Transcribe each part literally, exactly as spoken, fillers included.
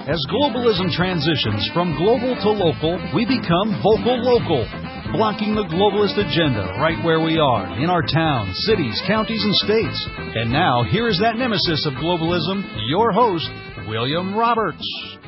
As globalism transitions from global to local, we become vocal local, blocking the globalist agenda right where we are, in our towns, cities, counties, and states. And now, here is that nemesis of globalism, your host, William Roberts.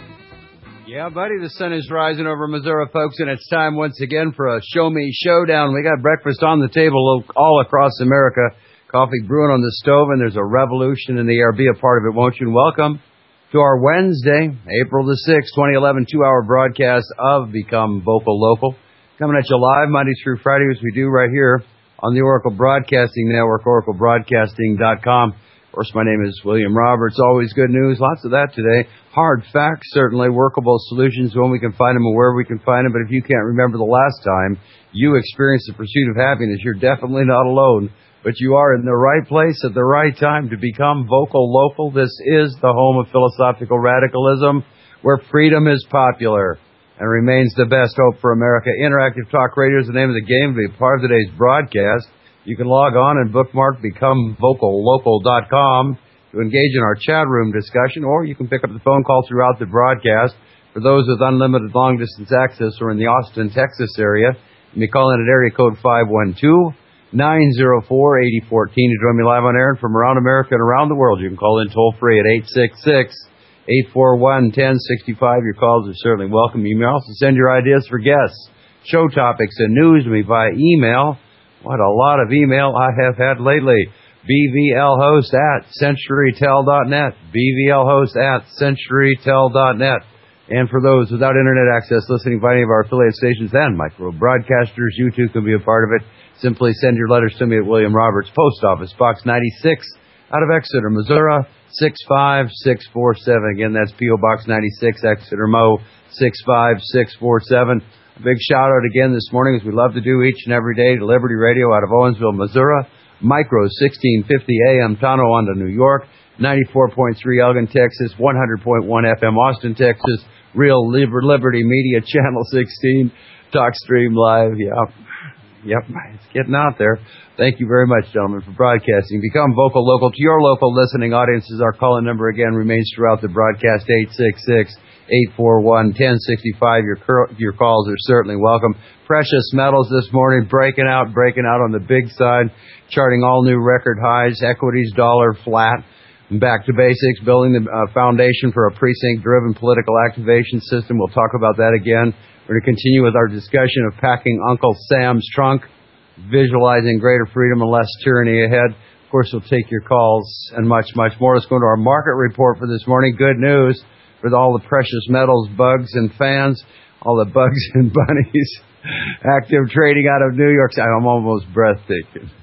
Yeah, buddy, the sun is rising over Missouri, folks, and it's time once again for a Show Me Showdown. We got breakfast on the table all across America, coffee brewing on the stove, and there's a revolution in the air. Be a part of it, won't you? And welcome to our Wednesday, April the sixth, twenty eleven, two-hour broadcast of Become Vocal Local. Coming at you live Monday through Friday, as we do right here on the Oracle Broadcasting Network, oracle broadcasting dot com. Of course, my name is William Roberts. Always good news. Lots of that today. Hard facts, certainly. Workable solutions when we can find them and where we can find them. But if you can't remember the last time you experienced the pursuit of happiness, you're definitely not alone. But you are in the right place at the right time to become vocal local. This is the home of philosophical radicalism, where freedom is popular and remains the best hope for America. Interactive Talk Radio is the name of the game. To be part of today's broadcast, you can log on and bookmark become vocal local dot com to engage in our chat room discussion, or you can pick up the phone call throughout the broadcast. For those with unlimited long-distance access or in the Austin, Texas area, you may call in at area code five one two, nine zero four, eight zero one four to join me live on air. And from around America and around the world, you can call in toll-free at eight six six, eight four one, one zero six five. Your calls are certainly welcome. You may also send your ideas for guests, show topics, and news to me via email. What a lot of email I have had lately. B V L host at century tel dot net. B V L host at century tel dot net. And for those without internet access listening by any of our affiliate stations and micro broadcasters, you too can be a part of it. Simply send your letters to me at William Roberts, Post Office, Box ninety-six, out of Exeter, Missouri, six five six four seven. Again, that's P O. Box ninety-six, Exeter, Mo, six five six four seven. A big shout-out again this morning, as we love to do each and every day, to Liberty Radio out of Owensville, Missouri, Micro sixteen fifty A M, Tonawanda, New York, ninety-four point three Elgin, Texas, one hundred point one F M, Austin, Texas, Real Liberty Media, Channel sixteen, TalkStream Live, yeah. Yep, it's getting out there. Thank you very much, gentlemen, for broadcasting. Become vocal local to your local listening audiences. Our call-in number, again, remains throughout the broadcast, eight six six, eight four one, one zero six five. Your, your calls are certainly welcome. Precious metals this morning, breaking out, breaking out on the big side, charting all new record highs. Equities, dollar flat. Back to basics, building the uh, foundation for a precinct-driven political activation system. We'll talk about that again. We're going to continue with our discussion of packing Uncle Sam's trunk, visualizing greater freedom and less tyranny ahead. Of course, we'll take your calls and much, much more. Let's go into our market report for this morning. Good news for all the precious metals, bugs, and fans, all the bugs and bunnies. Active trading out of New York. I'm almost breathtaking.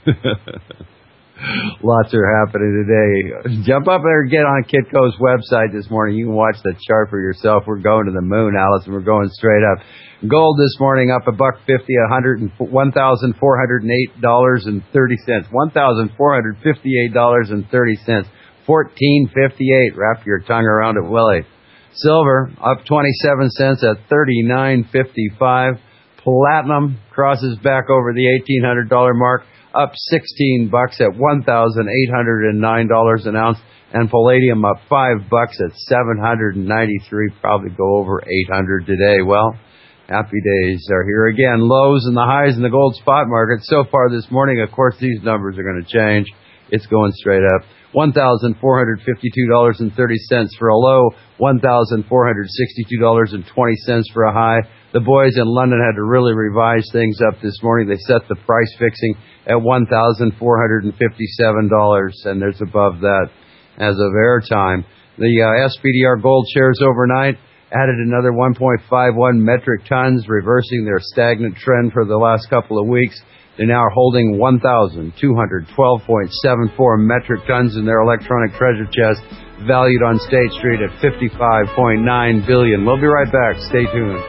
Lots are happening today. Jump up there and get on Kitco's website this morning. You can watch the chart for yourself. We're going to the moon, Alice, and we're going straight up. Gold this morning up a buck fifty, a hundred and one thousand four hundred and eight dollars and thirty cents. One thousand four hundred fifty-eight dollars and thirty cents. Fourteen fifty-eight. Wrap your tongue around it, Willie. Silver up twenty-seven cents at thirty-nine fifty-five. Platinum crosses back over the eighteen hundred dollar mark, up sixteen bucks at one thousand eight hundred nine dollars an ounce, and palladium up five bucks at seven hundred ninety-three. Probably go over eight hundred today. Well, happy days are here again. Lows and the highs in the gold spot market so far this morning. Of course, these numbers are going to change. It's going straight up. one thousand four hundred fifty-two dollars and thirty cents for a low, one thousand four hundred sixty-two dollars and twenty cents for a high. The boys in London had to really revise things up this morning. They set the price fixing at one thousand four hundred fifty-seven dollars, and there's above that as of airtime. The uh, S P D R gold shares overnight added another one point five one metric tons, reversing their stagnant trend for the last couple of weeks. They now are holding one thousand two hundred twelve point seven four metric tons in their electronic treasure chest, valued on State Street at fifty-five point nine billion dollars. We'll be right back. Stay tuned.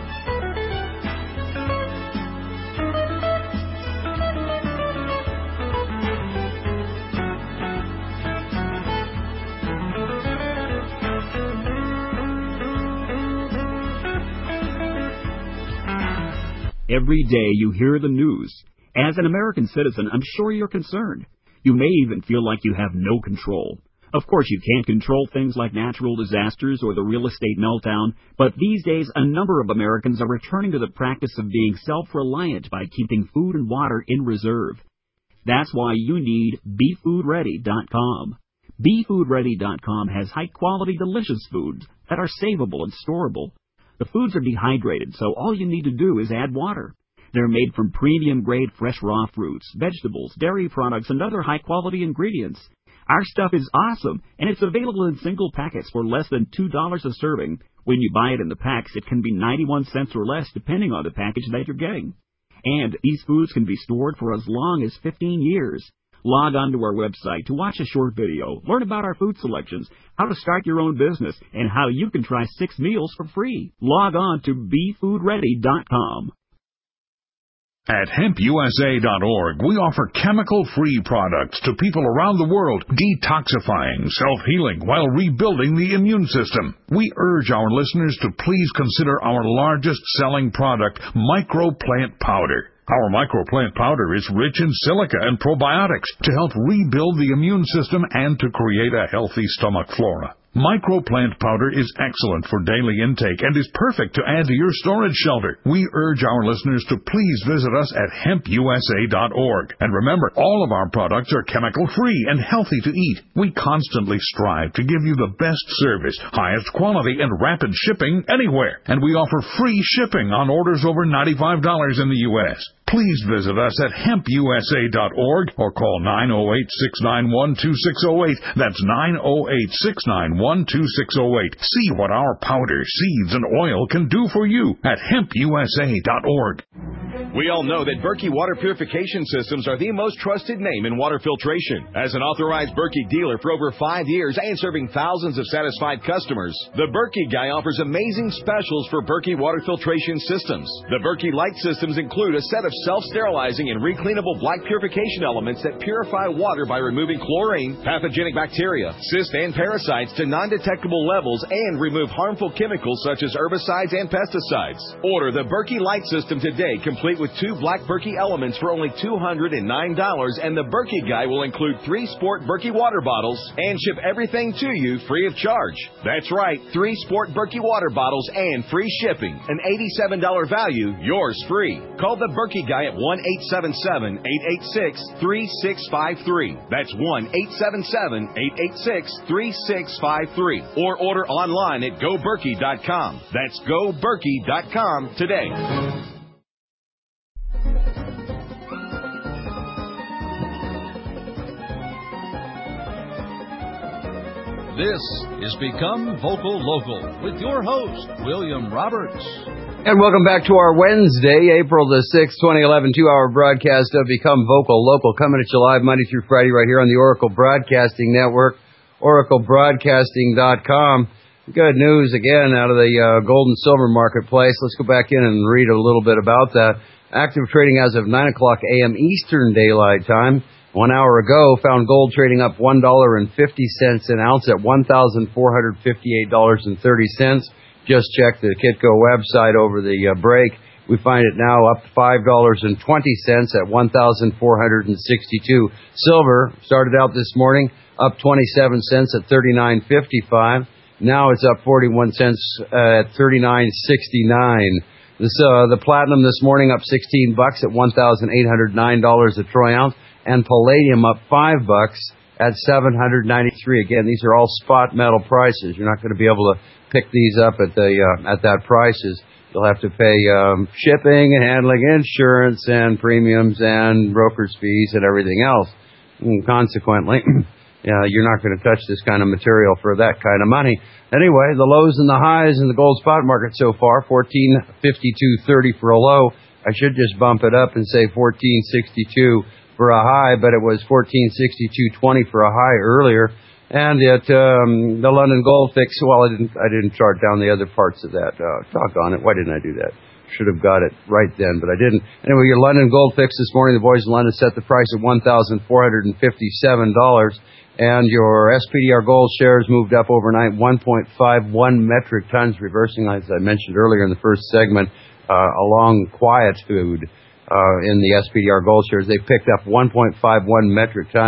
Every day you hear the news. As an American citizen, I'm sure you're concerned. You may even feel like you have no control. Of course, you can't control things like natural disasters or the real estate meltdown, but these days a number of Americans are returning to the practice of being self-reliant by keeping food and water in reserve. That's why you need Be Food Ready dot com. Be Food Ready dot com has high-quality, delicious foods that are savable and storable. The foods are dehydrated, so all you need to do is add water. They're made from premium-grade fresh raw fruits, vegetables, dairy products, and other high-quality ingredients. Our stuff is awesome, and it's available in single packets for less than two dollars a serving. When you buy it in the packs, it can be ninety-one cents or less, depending on the package that you're getting. And these foods can be stored for as long as fifteen years. Log on to our website to watch a short video, learn about our food selections, how to start your own business, and how you can try six meals for free. Log on to Be Food Ready dot com. At hemp U S A dot org, we offer chemical-free products to people around the world, detoxifying, self-healing, while rebuilding the immune system. We urge our listeners to please consider our largest-selling product, Microplant Powder. Our Microplant Powder is rich in silica and probiotics to help rebuild the immune system and to create a healthy stomach flora. Microplant Powder is excellent for daily intake and is perfect to add to your storage shelter. We urge our listeners to please visit us at hemp U S A dot org. And remember, all of our products are chemical-free and healthy to eat. We constantly strive to give you the best service, highest quality, and rapid shipping anywhere. And we offer free shipping on orders over ninety-five dollars in the U S Please visit us at hemp U S A dot org or call nine oh eight, six nine one, two six oh eight. That's nine oh eight, six nine one, two six oh eight. See what our powder, seeds, and oil can do for you at hemp U S A dot org. We all know that Berkey Water Purification Systems are the most trusted name in water filtration. As an authorized Berkey dealer for over five years and serving thousands of satisfied customers, the Berkey Guy offers amazing specials for Berkey Water Filtration Systems. The Berkey Light Systems include a set of self-sterilizing and recleanable black purification elements that purify water by removing chlorine, pathogenic bacteria, cysts, and parasites to non-detectable levels and remove harmful chemicals such as herbicides and pesticides. Order the Berkey Light System today, complete with two black Berkey elements for only two hundred nine dollars, and the Berkey Guy will include three Sport Berkey water bottles and ship everything to you free of charge. That's right, three Sport Berkey water bottles and free shipping. An eighty-seven dollars value, yours free. Call the Berkey Guy at one eight seven seven, eight eight six, three six five three. That's one eight seven seven, eight eight six, three six five three. Or order online at go berkey dot com. That's go berkey dot com today. This is Become Vocal Local with your host, William Roberts. And welcome back to our Wednesday, April the sixth, twenty eleven, two-hour broadcast of Become Vocal Local, coming at you live Monday through Friday right here on the Oracle Broadcasting Network, oracle broadcasting dot com. Good news again out of the uh, gold and silver marketplace. Let's go back in and read a little bit about that. Active trading as of nine o'clock a.m. Eastern Daylight Time. One hour ago, found gold trading up one dollar and fifty cents an ounce at one thousand four hundred fifty-eight dollars and thirty cents. Just checked the Kitco website over the uh, break. We find it now up five dollars and twenty cents at one thousand four hundred sixty-two dollars. Silver started out this morning up twenty-seven cents at thirty-nine fifty-five. Now it's up forty-one cents uh, at thirty-nine sixty-nine. This, uh, the platinum this morning up sixteen bucks at one thousand eight hundred nine dollars a troy ounce. And palladium up five bucks at seven hundred ninety-three. Again, these are all spot metal prices. You're not going to be able to pick these up at the uh, at that prices. You'll have to pay um, shipping and handling, insurance and premiums and broker's fees and everything else. And consequently, yeah, you're not going to touch this kind of material for that kind of money. Anyway, the lows and the highs in the gold spot market so far: fourteen fifty-two thirty for a low. I should just bump it up and say fourteen sixty-two for a high, but it was fourteen sixty-two twenty for a high earlier. And at um, the London Gold Fix, well, I didn't I didn't chart down the other parts of that. Uh, doggone it, why didn't I do that? Should have got it right then, but I didn't. Anyway, your London Gold Fix this morning, the boys in London set the price at one thousand four hundred fifty-seven dollars. And your S P D R Gold shares moved up overnight one point five one metric tons, reversing, as I mentioned earlier in the first segment, uh, along quietude. Uh, in the S P D R Gold shares, they picked up one point five one metric tons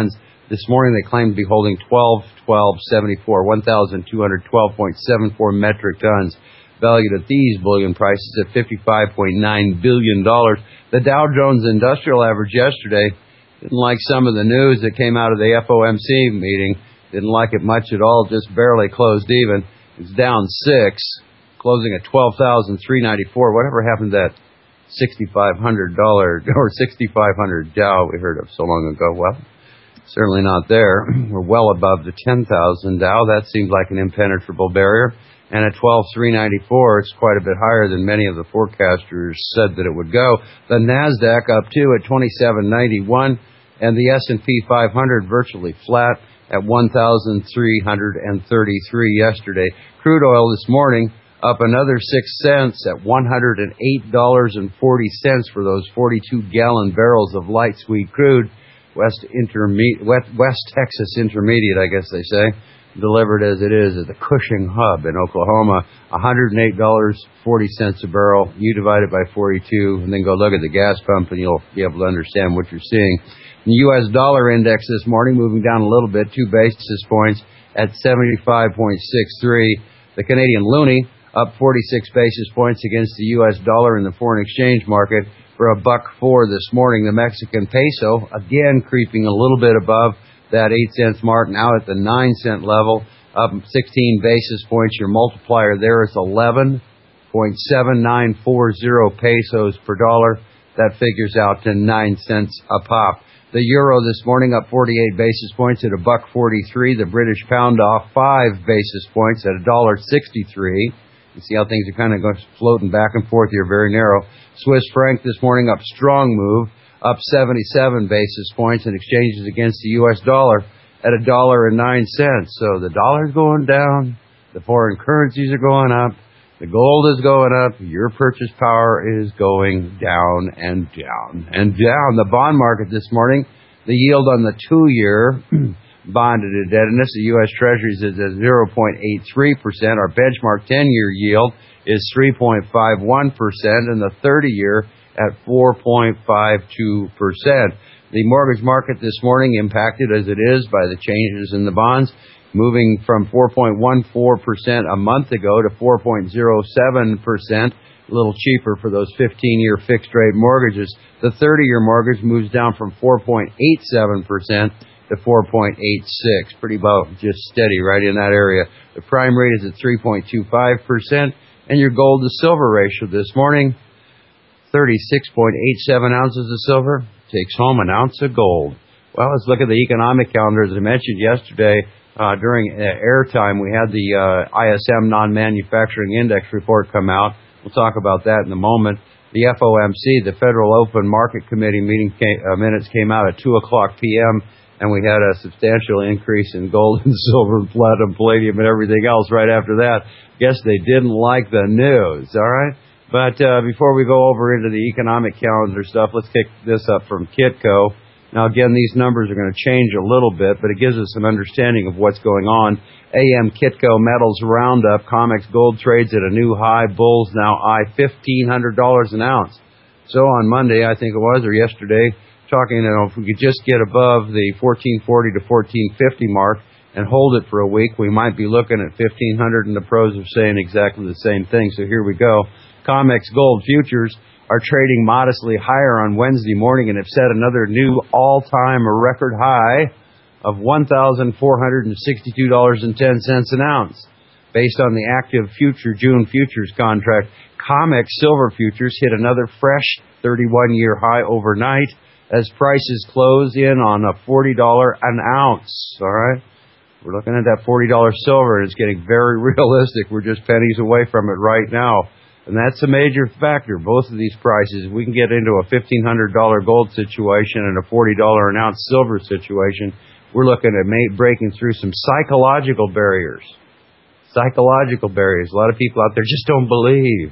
This morning they claim to be holding twelve twelve seventy-four, one thousand two hundred twelve point seven four metric tons, valued at these bullion prices at fifty-five point nine billion dollars. The Dow Jones Industrial Average yesterday didn't like some of the news that came out of the F O M C meeting. Didn't like it much at all, just barely closed even. It's down six, closing at twelve thousand three hundred ninety-four. Whatever happened to that sixty-five hundred dollars or sixty-five hundred Dow we heard of so long ago? Well, certainly not there. We're well above the ten thousand Dow. That seems like an impenetrable barrier. And at twelve thousand three hundred ninety-four, it's quite a bit higher than many of the forecasters said that it would go. The NASDAQ up too at twenty-seven ninety-one, and the S and P five hundred virtually flat at one thousand three hundred thirty-three yesterday. Crude oil this morning up another six cents at one hundred eight dollars and forty cents for those forty-two gallon barrels of light sweet crude. West Intermediate, West Texas Intermediate, I guess they say, delivered as it is at the Cushing Hub in Oklahoma, one hundred eight dollars and forty cents a barrel. You divide it by forty-two, and then go look at the gas pump, and you'll be able to understand what you're seeing. The U S dollar index this morning moving down a little bit, two basis points at seventy-five point six three. The Canadian loonie up forty-six basis points against the U S dollar in the foreign exchange market for a buck four this morning. The Mexican peso, again creeping a little bit above that eight cents mark, now at the nine cent level, up sixteen basis points. Your multiplier there is eleven point seven nine four zero pesos per dollar. That figures out to nine cents a pop. The euro this morning up forty-eight basis points at a buck forty-three. The British pound off five basis points at a dollar sixty-three. You see how things are kind of going, floating back and forth here, very narrow. Swiss franc this morning up strong move, up seventy-seven basis points, and exchanges against the U S dollar at a dollar and nine cents. So the dollar's going down, the foreign currencies are going up, the gold is going up, your purchase power is going down and down and down. The bond market this morning, the yield on the two-year bond at indebtedness, the U S Treasuries is at zero point eight three percent. Our benchmark ten-year yield is three point five one percent, and the thirty-year at four point five two percent. The mortgage market this morning impacted as it is by the changes in the bonds, moving from four point one four percent a month ago to four point zero seven percent, a little cheaper for those fifteen-year fixed-rate mortgages. The thirty-year mortgage moves down from four point eight seven percent to four point eight six, pretty about just steady right in that area. The prime rate is at three point two five percent, and your gold to silver ratio this morning, thirty-six point eight seven ounces of silver takes home an ounce of gold. Well, let's look at the economic calendar. As I mentioned yesterday, uh, during uh, airtime, we had the uh, I S M non-manufacturing index report come out. We'll talk about that in a moment. The F O M C, the Federal Open Market Committee meeting came, uh, minutes came out at two o'clock p.m., and we had a substantial increase in gold and silver and platinum, palladium, and everything else right after that. Guess they didn't like the news, all right? But uh, before we go over into the economic calendar stuff, let's kick this up from Kitco. Now, again, these numbers are going to change a little bit, but it gives us an understanding of what's going on. A M Kitco Metals Roundup, COMEX gold trades at a new high. Bulls now eye fifteen hundred dollars an ounce. So on Monday, I think it was, or yesterday, talking, you know, if we could just get above the fourteen forty to fourteen fifty mark and hold it for a week, we might be looking at fifteen hundred, and the pros are saying exactly the same thing. So here we go. COMEX gold futures are trading modestly higher on Wednesday morning and have set another new all-time record high of one thousand four hundred sixty-two dollars and ten cents an ounce. Based on the active future June futures contract, COMEX silver futures hit another fresh thirty-one year high overnight as prices close in on a forty dollars an ounce, all right? We're looking at that forty dollars silver, and it's getting very realistic. We're just pennies away from it right now. And that's a major factor, both of these prices. If we can get into a fifteen hundred dollars gold situation and a forty dollars an ounce silver situation, we're looking at may- breaking through some psychological barriers. Psychological barriers. A lot of people out there just don't believe.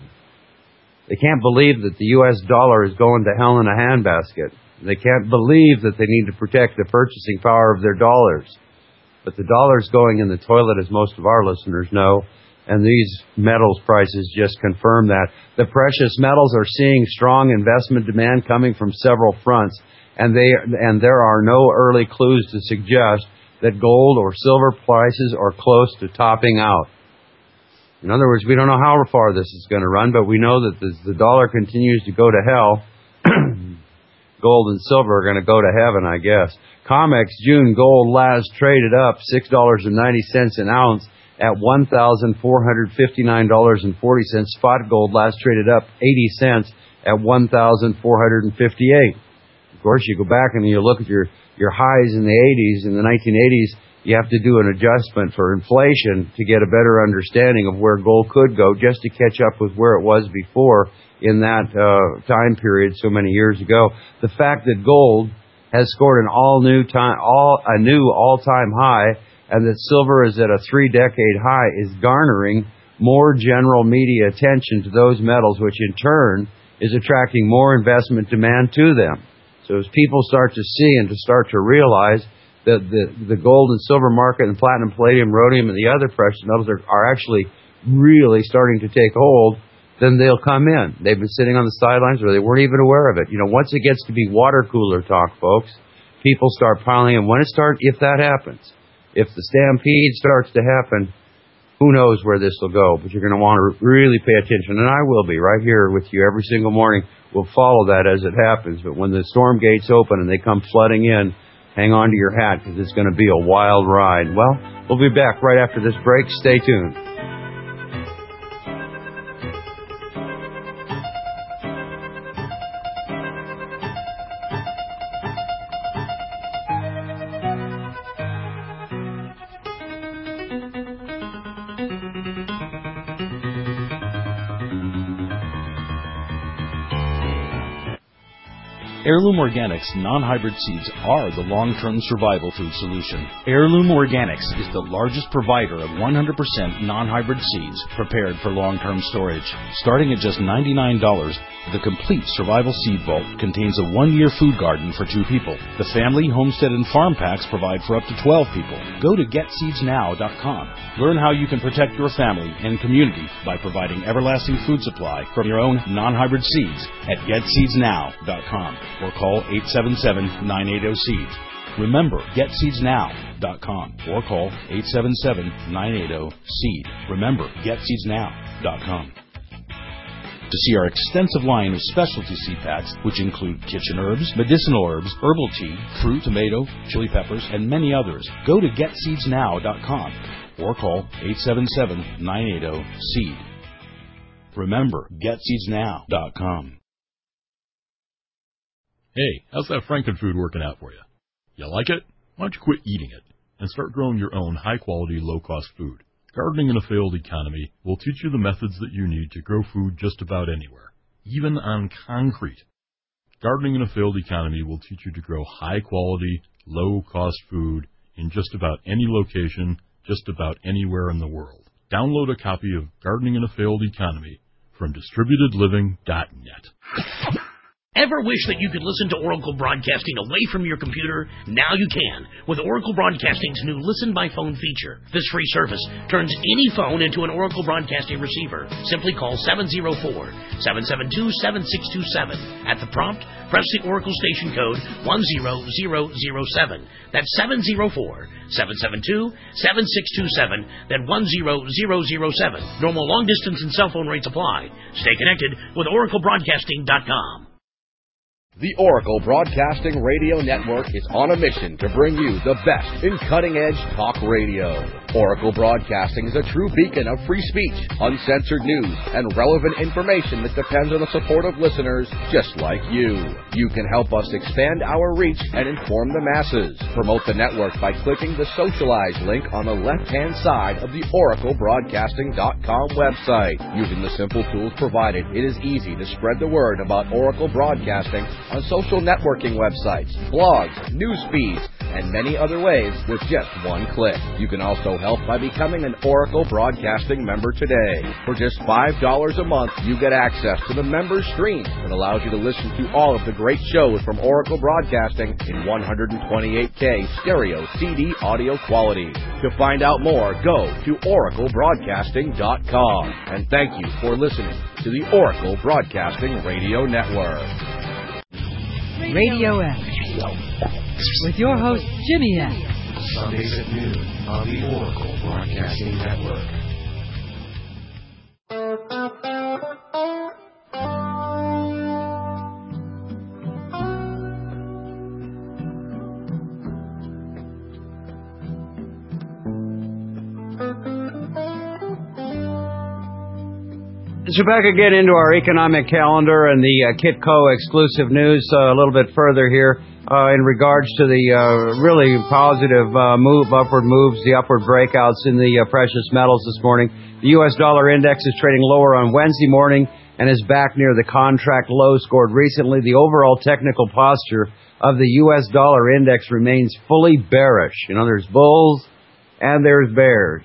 They can't believe that the U S dollar is going to hell in a handbasket. They can't believe that they need to protect the purchasing power of their dollars. But the dollar's going in the toilet, as most of our listeners know. And these metals prices just confirm that. The precious metals are seeing strong investment demand coming from several fronts, and they and there are no early clues to suggest that gold or silver prices are close to topping out. In other words, we don't know how far this is going to run, but we know that as the dollar continues to go to hell, gold and silver are going to go to heaven, I guess. COMEX June gold last traded up six dollars and ninety cents an ounce at one thousand four hundred fifty-nine dollars and forty cents. Spot gold last traded up eighty cents at one thousand four hundred fifty-eight. Of course, you go back and you look at your, your highs in the eighties, in the nineteen eighties, you have to do an adjustment for inflation to get a better understanding of where gold could go, just to catch up with where it was before in that uh, time period so many years ago. The fact that gold has scored an all new time, all a new all-time high, and that silver is at a three-decade high is garnering more general media attention to those metals, which in turn is attracting more investment demand to them. So as people start to see and to start to realize that the, the gold and silver market and platinum, palladium, rhodium, and the other precious metals are, are actually really starting to take hold, then they'll come in. They've been sitting on the sidelines or they weren't even aware of it. You know, once it gets to be water cooler talk, folks, people start piling in. When it starts, if that happens, if the stampede starts to happen, who knows where this will go. But you're going to want to really pay attention. And I will be right here with you every single morning. We'll follow that as it happens. But when the storm gates open and they come flooding in, hang on to your hat because it's going to be a wild ride. Well, we'll be back right after this break. Stay tuned. Heirloom Organics non-hybrid seeds are the long-term survival food solution. Heirloom Organics is the largest provider of one hundred percent non-hybrid seeds prepared for long-term storage. Starting at just ninety-nine dollars, the complete survival seed vault contains a one-year food garden for two people. The family, homestead, and farm packs provide for up to twelve people. Go to get seeds now dot com. Learn how you can protect your family and community by providing everlasting food supply from your own non-hybrid seeds at get seeds now dot com. Or call eight seven seven, nine eight zero, seeds. Remember, get seeds now dot com or call eight seven seven, nine eight zero, seed. Remember, get seeds now dot com. To see our extensive line of specialty seed packs, which include kitchen herbs, medicinal herbs, herbal tea, fruit, tomato, chili peppers, and many others, go to get seeds now dot com or call eight seven seven, nine eight zero, seed. Remember, get seeds now dot com. Hey, how's that Frankenfood working out for you? You like it? Why don't you quit eating it and start growing your own high-quality, low-cost food? Gardening in a Failed Economy will teach you the methods that you need to grow food just about anywhere, even on concrete. Gardening in a Failed Economy will teach you to grow high-quality, low-cost food in just about any location, just about anywhere in the world. Download a copy of Gardening in a Failed Economy from distributed living dot net. Ever wish that you could listen to Oracle Broadcasting away from your computer? Now you can, with Oracle Broadcasting's new Listen by Phone feature. This free service turns any phone into an Oracle Broadcasting receiver. Simply call seven zero four, seven seven two, seven six two seven. At the prompt, press the Oracle station code one zero zero zero seven. That's seven zero four, seven seven two, seven six two seven, then one zero zero zero seven. Normal long distance and cell phone rates apply. Stay connected with Oracle Broadcasting dot com. The Oracle Broadcasting Radio Network is on a mission to bring you the best in cutting-edge talk radio. Oracle Broadcasting is a true beacon of free speech, uncensored news, and relevant information that depends on the support of listeners just like you. You can help us expand our reach and inform the masses. Promote the network by clicking the Socialize link on the left-hand side of the Oracle Broadcasting dot com website. Using the simple tools provided, it is easy to spread the word about Oracle Broadcasting on social networking websites, blogs, news feeds, and many other ways with just one click. You can also help by becoming an Oracle Broadcasting member today. For just five dollars a month, you get access to the member stream that allows you to listen to all of the great shows from Oracle Broadcasting in one twenty-eight K stereo C D audio quality. To find out more, go to oracle broadcasting dot com. And thank you for listening to the Oracle Broadcasting Radio Network. Radio X with your host, Jimmy X. Sundays at noon on the Oracle Broadcasting Network. So back again into our economic calendar and the uh, Kitco exclusive news uh, a little bit further here uh, in regards to the uh, really positive uh, move, upward moves, the upward breakouts in the uh, precious metals this morning. The U S dollar index is trading lower on Wednesday morning and is back near the contract low scored recently. The overall technical posture of the U S dollar index remains fully bearish. You know, there's bulls and there's bears.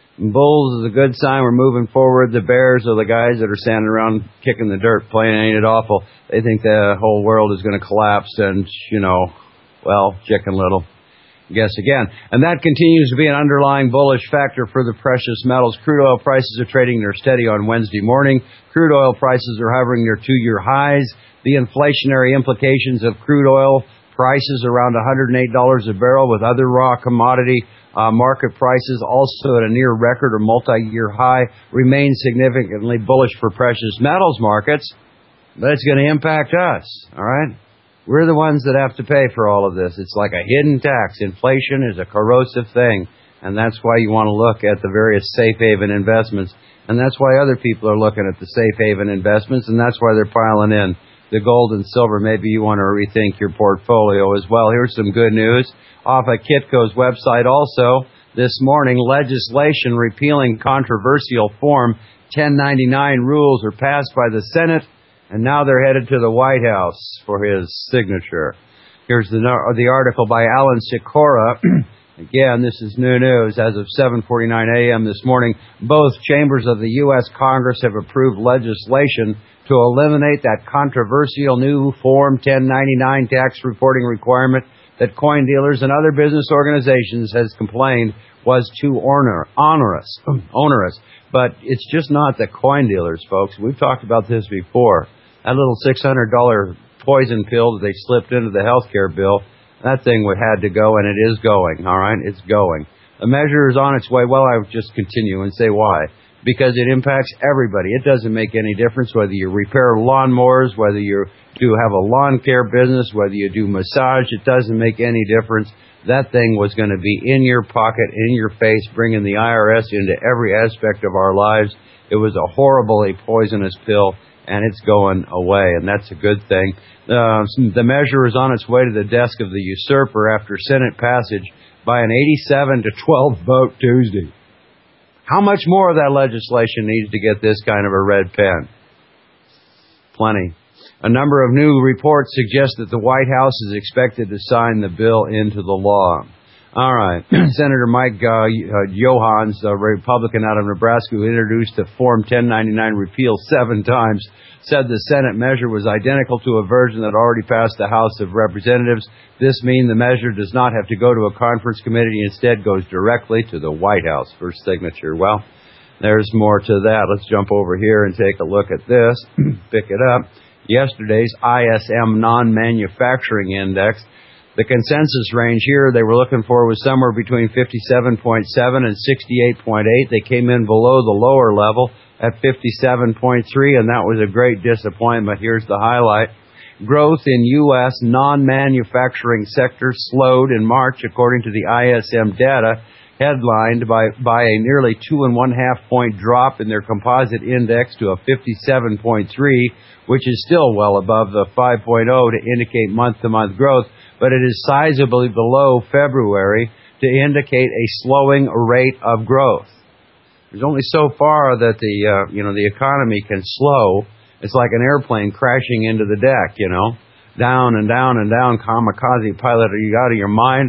Bulls is a good sign. We're moving forward. The bears are the guys that are standing around kicking the dirt, playing Ain't It Awful. They think the whole world is going to collapse and, you know, well, Chicken Little. Guess again. And that continues to be an underlying bullish factor for the precious metals. Crude oil prices are trading near steady on Wednesday morning. Crude oil prices are hovering near two-year highs. The inflationary implications of crude oil prices around one hundred eight dollars a barrel with other raw commodity Uh, market prices also at a near record or multi-year high remain significantly bullish for precious metals markets, but it's going to impact us, all right? We're the ones that have to pay for all of this. It's like a hidden tax. Inflation is a corrosive thing, and that's why you want to look at the various safe haven investments, and that's why other people are looking at the safe haven investments, and that's why they're piling in the gold and silver. Maybe you want to rethink your portfolio as well. Here's some good news. Off of Kitco's website also, this morning, legislation repealing controversial Form ten ninety-nine rules are passed by the Senate, and now they're headed to the White House for his signature. Here's the, the article by Alan Sikora. Again, this is new news. As of seven forty-nine a.m. this morning, both chambers of the U S Congress have approved legislation to eliminate that controversial new Form ten ninety-nine tax reporting requirement that coin dealers and other business organizations has complained was too honor, onerous, onerous. But it's just not the coin dealers, folks. We've talked about this before. That little six hundred dollars poison pill that they slipped into the health care bill, that thing would had to go, and it is going, all right? It's going. The measure is on its way. Well, I would just continue and say why. Because it impacts everybody. It doesn't make any difference whether you repair lawnmowers, whether you do have a lawn care business, whether you do massage. It doesn't make any difference. That thing was going to be in your pocket, in your face, bringing the I R S into every aspect of our lives. It was a horribly poisonous pill, and it's going away, and that's a good thing. Uh, the measure is on its way to the desk of the usurper after Senate passage by an eighty-seven to twelve vote Tuesday. How much more of that legislation needs to get this kind of a red pen? Plenty. A number of new reports suggest that the White House is expected to sign the bill into the law. All right. Senator Mike uh, Johans, a Republican out of Nebraska who introduced the Form ten ninety-nine repeal seven times, said the Senate measure was identical to a version that already passed the House of Representatives. This means the measure does not have to go to a conference committee. Instead, goes directly to the White House for signature. Well, there's more to that. Let's jump over here and take a look at this. Pick it up. Yesterday's I S M non-manufacturing index. The consensus range here they were looking for was somewhere between fifty-seven point seven and sixty-eight point eight. They came in below the lower level at fifty-seven point three, and that was a great disappointment. Here's the highlight. Growth in U S non-manufacturing sector slowed in March, according to the I S M data, headlined by, by a nearly two and one half point drop in their composite index to a fifty-seven point three, which is still well above the five point oh to indicate month-to-month growth, but it is sizably below February to indicate a slowing rate of growth. There's only so far that the uh, you know the economy can slow. It's like an airplane crashing into the deck, you know, down and down and down. Kamikaze pilot, are you out of your mind?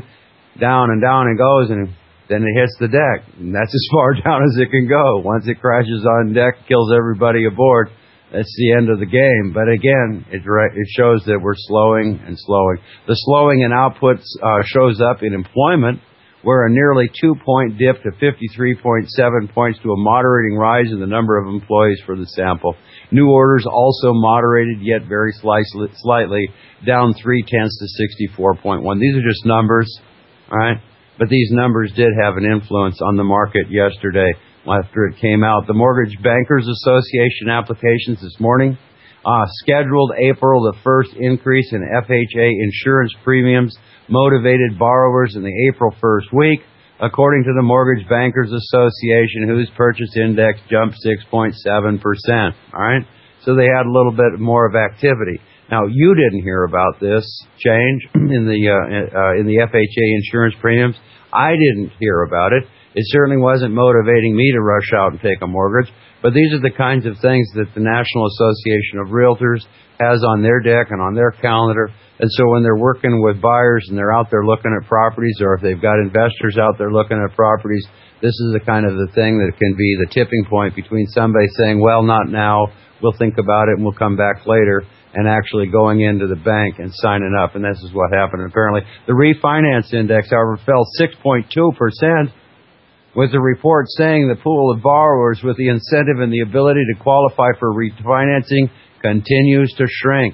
down and down it goes, and then it hits the deck. And that's as far down as it can go. Once it crashes on deck, kills everybody aboard, that's the end of the game. But again, it, it shows that we're slowing and slowing. The slowing in outputs uh, shows up in employment, where a nearly two-point dip to fifty-three point seven points to a moderating rise in the number of employees for the sample. New orders also moderated, yet very slightly, down three-tenths to sixty-four point one. These are just numbers, all right? But these numbers did have an influence on the market yesterday after it came out. The Mortgage Bankers Association applications this morning uh, scheduled April the first increase in F H A insurance premiums motivated borrowers in the April first week, according to the Mortgage Bankers Association, whose purchase index jumped six point seven percent. All right? So they had a little bit more of activity. Now, you didn't hear about this change in the uh, uh, in the F H A insurance premiums. I didn't hear about it. It certainly wasn't motivating me to rush out and take a mortgage. But these are the kinds of things that the National Association of Realtors has on their deck and on their calendar. And so when they're working with buyers and they're out there looking at properties, or if they've got investors out there looking at properties, this is the kind of the thing that can be the tipping point between somebody saying, well, not now, we'll think about it and we'll come back later, and actually going into the bank and signing up. And this is what happened. Apparently, the refinance index, however, fell six point two percent, with the report saying the pool of borrowers with the incentive and the ability to qualify for refinancing continues to shrink.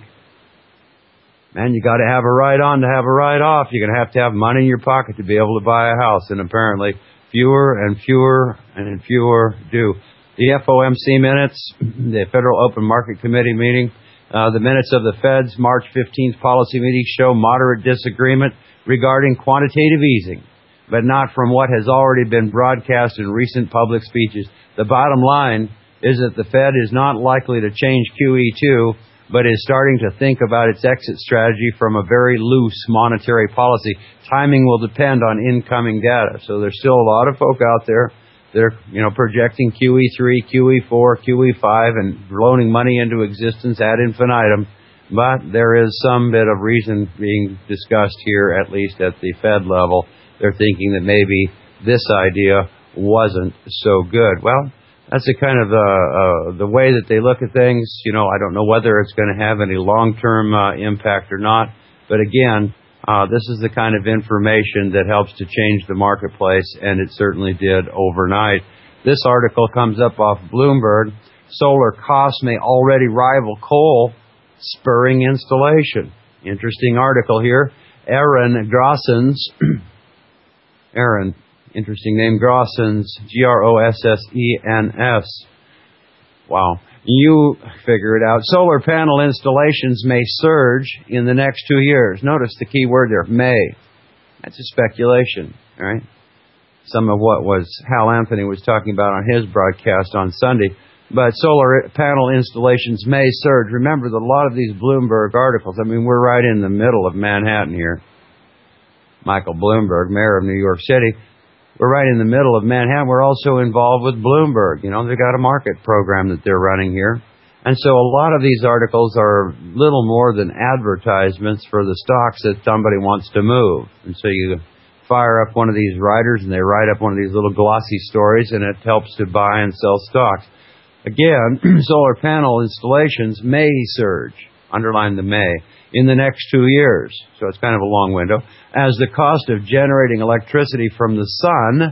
Man, you got to have a write-on to have a write-off. You're going to have to have money in your pocket to be able to buy a house. And apparently, fewer and fewer and fewer do. The F O M C minutes, the Federal Open Market Committee meeting, uh, the minutes of the Fed's March fifteenth policy meeting show moderate disagreement regarding quantitative easing, but not from what has already been broadcast in recent public speeches. The bottom line is that the Fed is not likely to change Q E two, but is starting to think about its exit strategy from a very loose monetary policy. Timing will depend on incoming data. So there's still a lot of folk out there that are, you know, projecting Q E three, Q E four, Q E five, and loaning money into existence ad infinitum. But there is some bit of reason being discussed here, at least at the Fed level. They're thinking that maybe this idea wasn't so good. Well, that's the kind of uh, uh, the way that they look at things. You know, I don't know whether it's going to have any long-term uh, impact or not. But again, uh, this is the kind of information that helps to change the marketplace, and it certainly did overnight. This article comes up off Bloomberg. Solar costs may already rival coal, spurring installation. Interesting article here. Aaron Grossens, Aaron, interesting name, Grossens, G R O S S E N S. Wow. You figure it out. Solar panel installations may surge in the next two years. Notice the key word there, may. That's a speculation, all right? Some of what was Hal Anthony was talking about on his broadcast on Sunday. But solar panel installations may surge. Remember that a lot of these Bloomberg articles, I mean, we're right in the middle of Manhattan here. Michael Bloomberg, mayor of New York City. We're right in the middle of Manhattan. We're also involved with Bloomberg. You know, they've got a market program that they're running here. And so a lot of these articles are little more than advertisements for the stocks that somebody wants to move. And so you fire up one of these writers and they write up one of these little glossy stories, and it helps to buy and sell stocks. Again, solar panel installations may surge, underline the may, in the next two years. So it's kind of a long window. As the cost of generating electricity from the sun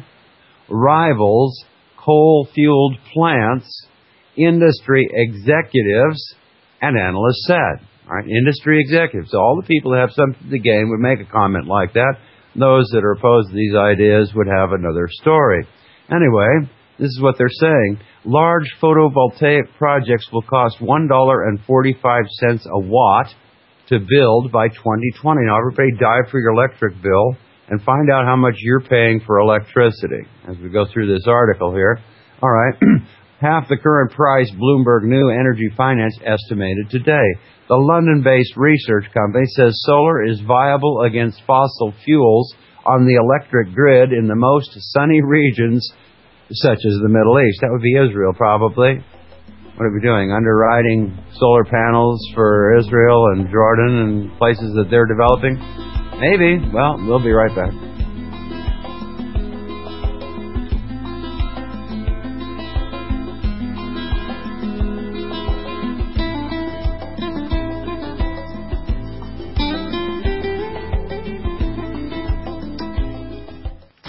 rivals coal-fueled plants, industry executives and analysts said. All right, industry executives. So all the people that have something to gain would make a comment like that. Those that are opposed to these ideas would have another story. Anyway, this is what they're saying. Large photovoltaic projects will cost one dollar and forty-five cents a watt to build by twenty twenty. Now, everybody dive for your electric bill and find out how much you're paying for electricity as we go through this article here. All right. Half the current price Bloomberg New Energy Finance estimated today. The London-based research company says solar is viable against fossil fuels on the electric grid in the most sunny regions, such as the Middle East. That would be Israel, probably. What are we doing? Underwriting solar panels for Israel and Jordan and places that they're developing? Maybe. Well, we'll be right back.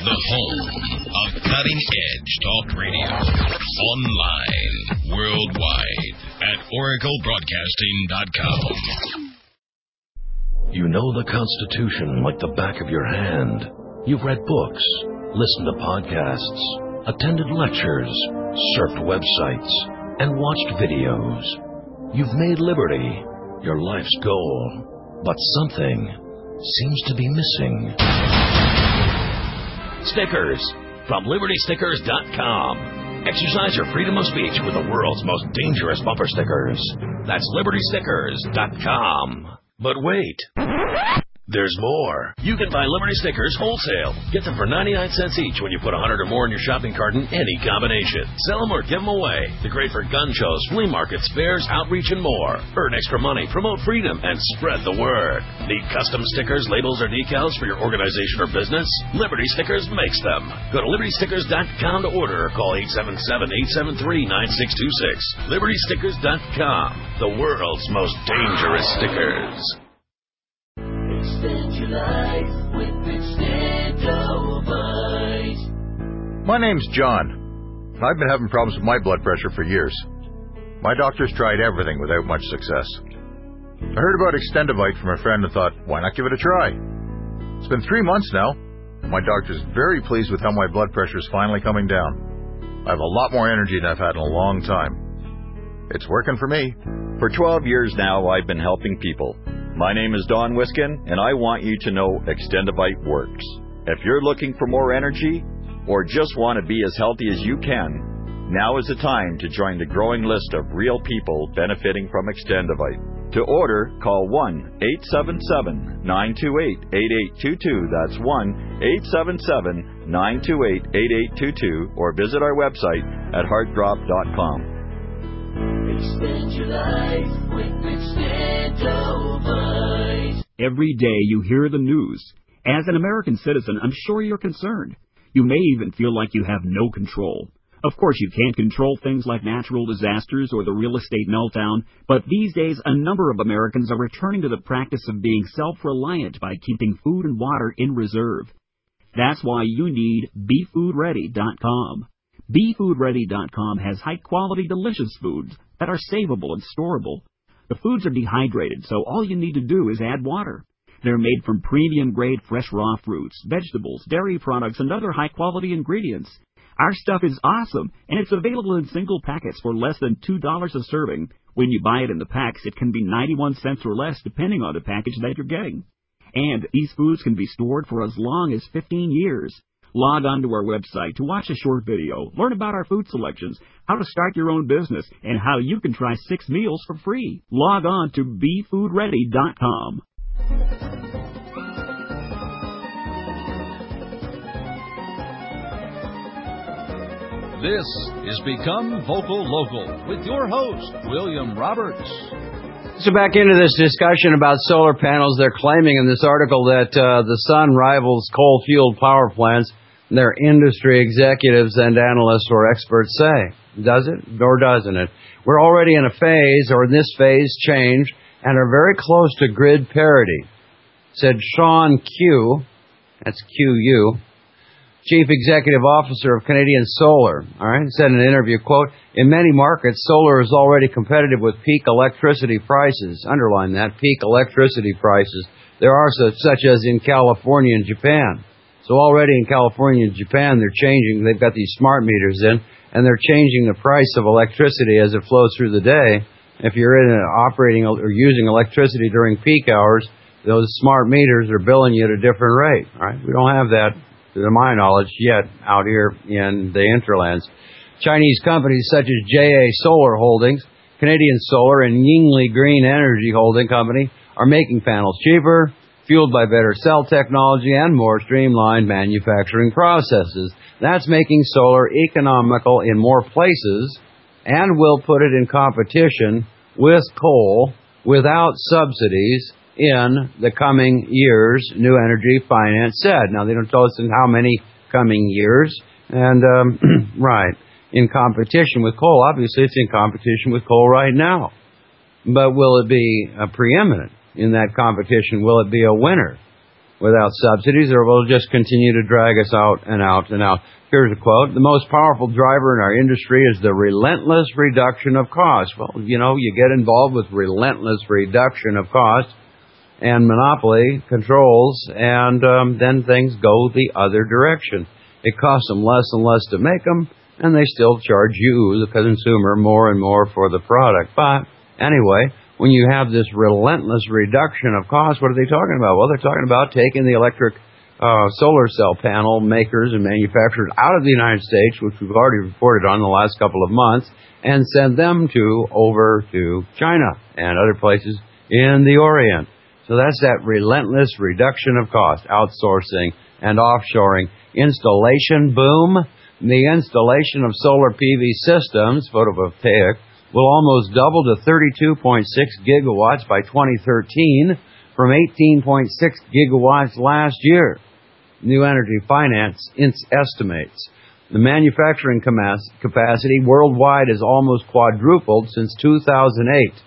The home of cutting-edge talk radio. Online, worldwide, at oracle broadcasting dot com. You know the Constitution like the back of your hand. You've read books, listened to podcasts, attended lectures, surfed websites, and watched videos. You've made liberty your life's goal, but something seems to be missing. Stickers from liberty stickers dot com. Exercise your freedom of speech with the world's most dangerous bumper stickers. That's liberty stickers dot com. But wait, there's more. You can buy Liberty stickers wholesale. Get them for ninety-nine cents each when you put one hundred or more in your shopping cart in any combination. Sell them or give them away. They're great for gun shows, flea markets, fairs, outreach, and more. Earn extra money, promote freedom, and spread the word. Need custom stickers, labels, or decals for your organization or business? Liberty Stickers makes them. Go to liberty stickers dot com to order or call eight seven seven, eight seven three, nine six two six. liberty stickers dot com. The world's most dangerous stickers. Extend your life with Extendovite. My name's John. I've been having problems with my blood pressure for years. My doctor's tried everything without much success. I heard about Extendovite from a friend and thought, why not give it a try? It's been three months now. My doctor's very pleased with how my blood pressure is finally coming down. I have a lot more energy than I've had in a long time. It's working for me. For twelve years now, I've been helping people. My name is Don Wiskin, and I want you to know Extendovite works. If you're looking for more energy, or just want to be as healthy as you can, now is the time to join the growing list of real people benefiting from Extendovite. To order, call one eight seven seven, nine two eight, eight eight two two. That's one eight seven seven, nine two eight, eight eight two two, or visit our website at heartdrop dot com. Extend your life with Extendovite. Every day you hear the news. As an American citizen, I'm sure you're concerned. You may even feel like you have no control. Of course, you can't control things like natural disasters or the real estate meltdown, but these days a number of Americans are returning to the practice of being self-reliant by keeping food and water in reserve. That's why you need be food ready dot com. be food ready dot com has high-quality, delicious foods that are savable and storable. The foods are dehydrated, so all you need to do is add water. They're made from premium-grade fresh raw fruits, vegetables, dairy products, and other high-quality ingredients. Our stuff is awesome, and it's available in single packets for less than two dollars a serving. When you buy it in the packs, it can be ninety-one cents or less, depending on the package that you're getting. And these foods can be stored for as long as fifteen years. Log on to our website to watch a short video, learn about our food selections, how to start your own business, and how you can try six meals for free. Log on to be food ready dot com. This is Become Vocal Local with your host, William Roberts. So back into this discussion about solar panels, they're claiming in this article that uh, the sun rivals coal-fueled power plants. Their industry executives and analysts or experts say. Does it or doesn't it? We're already in a phase, or in this phase, change, and are very close to grid parity, said Sean Q, that's Q U, Chief Executive Officer of Canadian Solar, all right, said in an interview, quote, in many markets, solar is already competitive with peak electricity prices. Underline that, peak electricity prices. There are such, such as in California and Japan. So already in California and Japan, they're changing. They've got these smart meters in, and they're changing the price of electricity as it flows through the day. If you're in an operating or using electricity during peak hours, those smart meters are billing you at a different rate. All right, we don't have that, to my knowledge, yet out here in the hinterlands. Chinese companies such as J A Solar Holdings, Canadian Solar, and Yingli Green Energy Holding Company are making panels cheaper, fueled by better cell technology and more streamlined manufacturing processes. That's making solar economical in more places and will put it in competition with coal without subsidies in the coming years, New Energy Finance said. Now, they don't tell us in how many coming years. And, um, right, in competition with coal. Obviously, it's in competition with coal right now. But will it be uh, preeminent in that competition? Will it be a winner? without subsidies, or we'll just continue to drag us out and out and out. Here's a quote. The most powerful driver in our industry is the relentless reduction of cost. Well, you know, you get involved with relentless reduction of cost and monopoly controls, and um, then things go the other direction. It costs them less and less to make them, and they still charge you, the consumer, more and more for the product. But anyway, when you have this relentless reduction of cost, what are they talking about? Well, they're talking about taking the electric uh, solar cell panel makers and manufacturers out of the United States, which we've already reported on the last couple of months, and send them to over to China and other places in the Orient. So that's that relentless reduction of cost, outsourcing and offshoring. Installation boom. The installation of solar P V systems, photovoltaic, will almost double to thirty-two point six gigawatts by twenty thirteen from eighteen point six gigawatts last year. New Energy Finance estimates the manufacturing capacity worldwide has almost quadrupled since two thousand eight.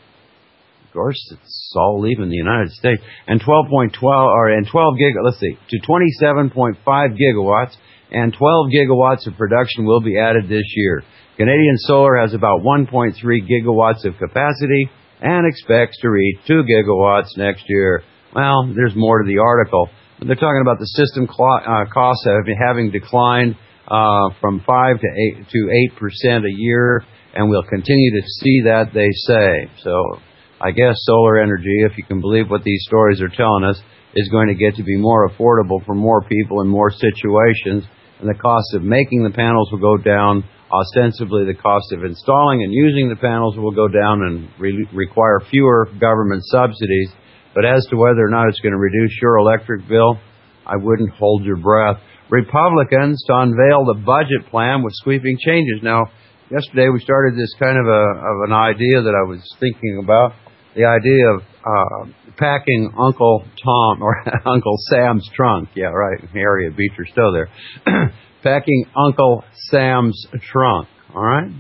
Of course, it's all leaving the United States. And twelve point one two or and twelve gig. Let's see, to twenty-seven point five gigawatts, and twelve gigawatts of production will be added this year. Canadian Solar has about one point three gigawatts of capacity and expects to reach two gigawatts next year. Well, there's more to the article. They're talking about the system cl- uh, costs having declined uh, from five to eight to eight percent a year, and we'll continue to see that, they say. So I guess solar energy, if you can believe what these stories are telling us, is going to get to be more affordable for more people in more situations, and the cost of making the panels will go down. Ostensibly, the cost of installing and using the panels will go down and re- require fewer government subsidies. But as to whether or not it's going to reduce your electric bill, I wouldn't hold your breath. Republicans to unveil the budget plan with sweeping changes. Now, yesterday we started this kind of a of an idea that I was thinking about. The idea of uh, packing Uncle Tom or Uncle Sam's trunk. Yeah, right. Harriet Beecher Stowe there. Packing Uncle Sam's trunk. All right.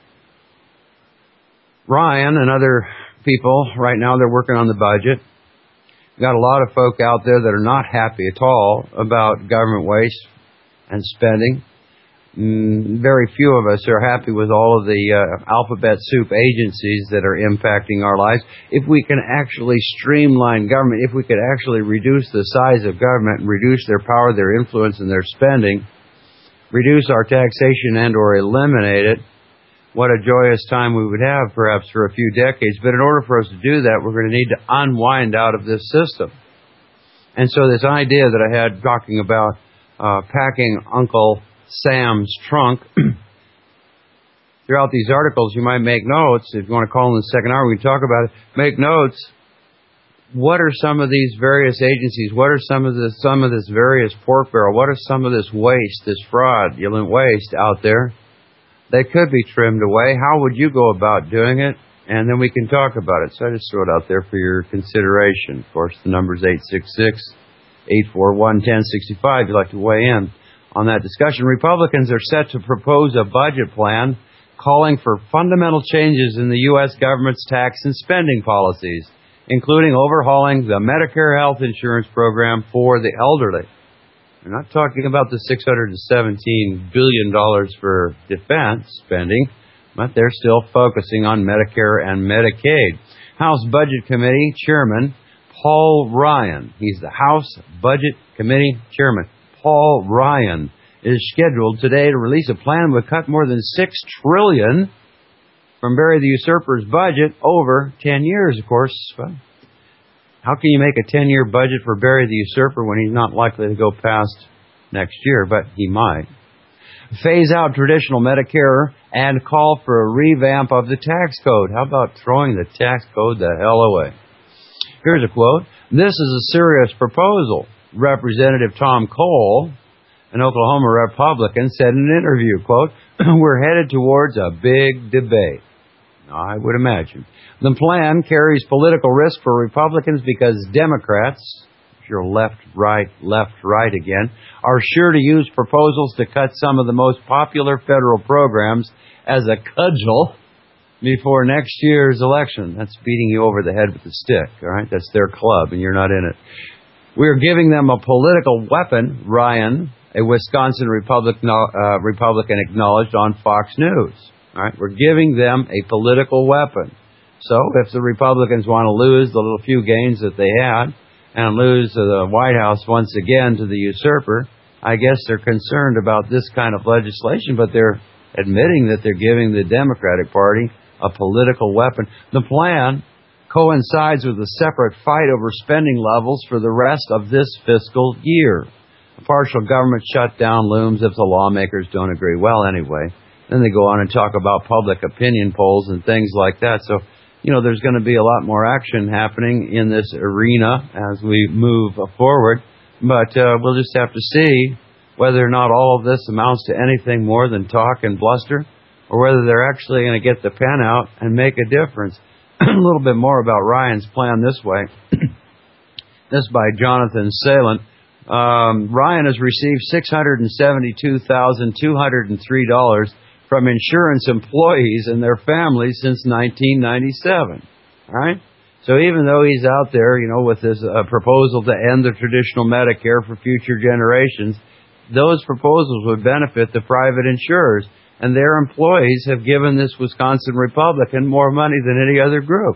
Ryan and other people right now, they're working on the budget. We've got a lot of folk out there that are not happy at all about government waste and spending. Mm, very few of us are happy with all of the uh, alphabet soup agencies that are impacting our lives. If we can actually streamline government, if we could actually reduce the size of government and reduce their power, their influence, and their spending, reduce our taxation and or eliminate it, what a joyous time we would have perhaps for a few decades. But in order for us to do that, we're going to need to unwind out of this system. And so this idea that I had talking about uh, packing Uncle Sam's trunk, throughout these articles you might make notes. If you want to call in the second hour, we can talk about it. Make notes. What are some of these various agencies? What are some of the some of this various pork barrel? What are some of this waste, this fraudulent waste out there? They could be trimmed away. How would you go about doing it? And then we can talk about it. So I just throw it out there for your consideration. Of course, the number is eight six six, eight four one, one zero six five. If you'd like to weigh in on that discussion. Republicans are set to propose a budget plan calling for fundamental changes in the U S government's tax and spending policies, including overhauling the Medicare health insurance program for the elderly. We're not talking about the six hundred seventeen billion dollars for defense spending, but they're still focusing on Medicare and Medicaid. House Budget Committee Chairman Paul Ryan, he's the House Budget Committee Chairman, Paul Ryan, is scheduled today to release a plan that would cut more than six trillion dollars from Barry the Usurper's budget over ten years, of course. How can you make a ten-year budget for Barry the Usurper when he's not likely to go past next year, but he might? Phase out traditional Medicare and call for a revamp of the tax code. How about throwing the tax code the hell away? Here's a quote. This is a serious proposal. Representative Tom Cole, an Oklahoma Republican, said in an interview, quote, we're headed towards a big debate. I would imagine. The plan carries political risk for Republicans because Democrats, if you're left, right, left, right again, are sure to use proposals to cut some of the most popular federal programs as a cudgel before next year's election. That's beating you over the head with a stick, all right? That's their club, and you're not in it. We're giving them a political weapon, Ryan, a Wisconsin Republican, uh, Republican acknowledged on Fox News. All right, we're giving them a political weapon. So if the Republicans want to lose the little few gains that they had and lose the White House once again to the usurper, I guess they're concerned about this kind of legislation, but they're admitting that they're giving the Democratic Party a political weapon. The plan coincides with a separate fight over spending levels for the rest of this fiscal year. A partial government shutdown looms if the lawmakers don't agree. Well, anyway, then they go on and talk about public opinion polls and things like that. So, you know, there's going to be a lot more action happening in this arena as we move forward. But uh, we'll just have to see whether or not all of this amounts to anything more than talk and bluster, or whether they're actually going to get the pen out and make a difference. A little bit more about Ryan's plan this way. This by Jonathan Salent. Um, Ryan has received six hundred seventy-two thousand two hundred three dollars from insurance employees and their families since nineteen ninety-seven. All right? So even though he's out there, you know, with this uh, proposal to end the traditional Medicare for future generations, those proposals would benefit the private insurers, and their employees have given this Wisconsin Republican more money than any other group.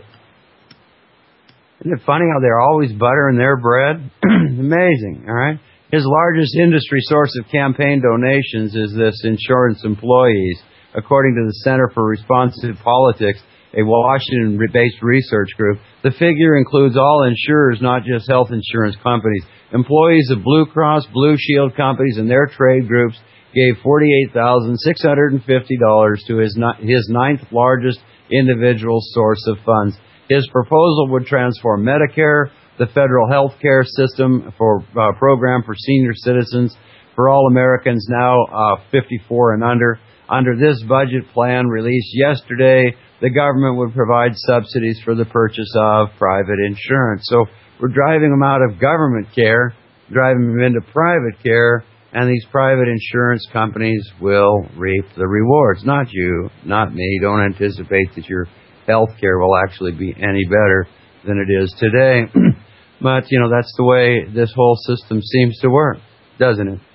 Isn't it funny how they're always buttering their bread? Amazing, all right? His largest industry source of campaign donations is this insurance employees. According to the Center for Responsive Politics, a Washington-based research group, the figure includes all insurers, not just health insurance companies. Employees of Blue Cross, Blue Shield companies, and their trade groups gave forty-eight thousand six hundred fifty dollars to his his ninth largest individual source of funds. His proposal would transform Medicare, the federal health care system for uh, program for senior citizens, for all Americans now uh, fifty-four and under. Under this budget plan released yesterday, the government would provide subsidies for the purchase of private insurance. So we're driving them out of government care, driving them into private care, and these private insurance companies will reap the rewards. Not you, not me. Don't anticipate that your health care will actually be any better than it is today. But, you know, that's the way this whole system seems to work, doesn't it?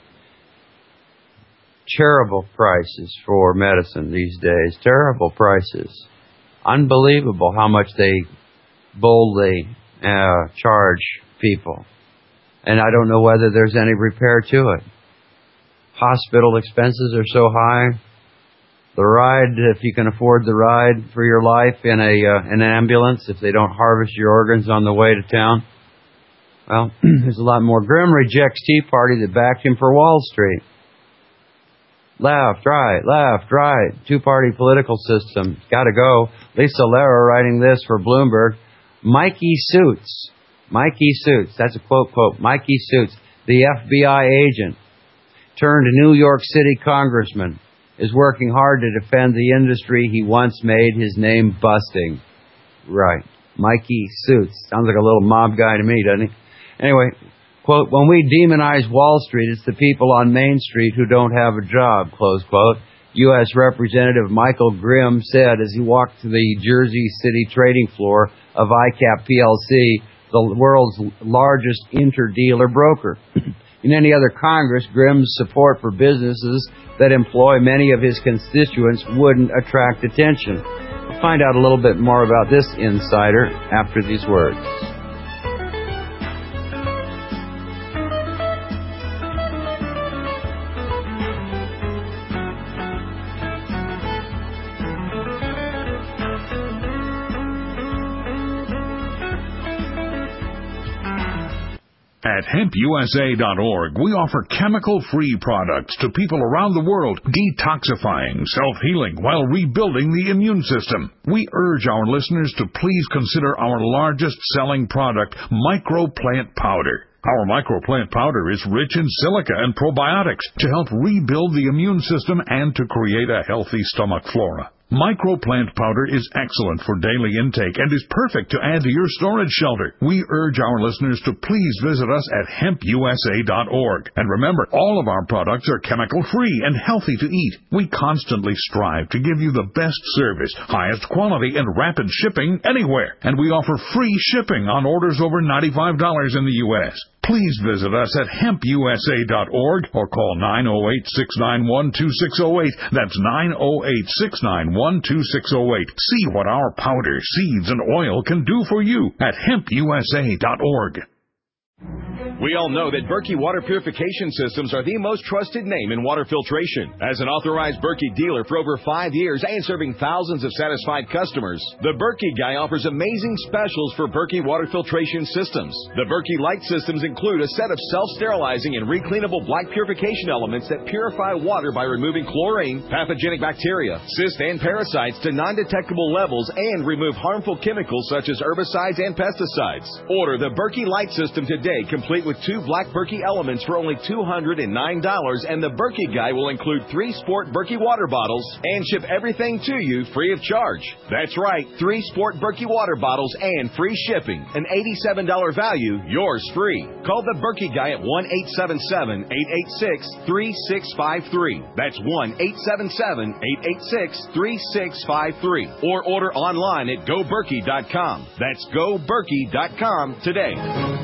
Terrible prices for medicine these days. Terrible prices. Unbelievable how much they boldly uh, charge people. And I don't know whether there's any repair to it. Hospital expenses are so high. The ride, if you can afford the ride for your life in a uh, an ambulance, if they don't harvest your organs on the way to town, well, there's a lot more. Grimm rejects Tea Party that backed him for Wall Street. Left, right, left, right. Two-party political system. Got to go. Lisa Lara writing this for Bloomberg. Mikey Suits. Mikey Suits. That's a quote, quote. Mikey Suits, the F B I agent, turned New York City congressman, is working hard to defend the industry he once made his name busting. Right. Mikey Suits. Sounds like a little mob guy to me, doesn't he? Anyway, quote, when we demonize Wall Street, it's the people on Main Street who don't have a job, close quote. U S Representative Michael Grimm said as he walked to the Jersey City trading floor of I CAP P L C, the world's largest interdealer broker. In any other Congress, Grimm's support for businesses that employ many of his constituents wouldn't attract attention. We'll find out a little bit more about this insider after these words. At hemp U S A dot org, we offer chemical-free products to people around the world, detoxifying, self-healing, while rebuilding the immune system. We urge our listeners to please consider our largest-selling product, Microplant Powder. Our Microplant Powder is rich in silica and probiotics to help rebuild the immune system and to create a healthy stomach flora. Microplant Powder is excellent for daily intake and is perfect to add to your storage shelter. We urge our listeners to please visit us at hemp U S A dot org. And remember, all of our products are chemical-free and healthy to eat. We constantly strive to give you the best service, highest quality, and rapid shipping anywhere. And we offer free shipping on orders over ninety-five dollars in the U S Please visit us at hemp u s a dot org or call nine oh eight, six nine one, two six oh eight. That's nine oh eight, six nine one, two six oh eight. See what our powder, seeds, and oil can do for you at hemp u s a dot org. We all know that Berkey Water Purification Systems are the most trusted name in water filtration. As an authorized Berkey dealer for over five years and serving thousands of satisfied customers, the Berkey Guy offers amazing specials for Berkey Water Filtration Systems. The Berkey Light Systems include a set of self-sterilizing and recleanable black purification elements that purify water by removing chlorine, pathogenic bacteria, cysts, and parasites to non-detectable levels and remove harmful chemicals such as herbicides and pesticides. Order the Berkey Light System today, complete with two black Berkey elements for only two hundred nine dollars, and the Berkey Guy will include three Sport Berkey water bottles and ship everything to you free of charge. That's right, three Sport Berkey water bottles and free shipping. An eighty-seven dollars value, yours free. Call the Berkey Guy at one eight seven seven, eight eight six, three six five three. That's one eight seven seven, eight eight six, three six five three. Or order online at go berkey dot com. That's go berkey dot com today.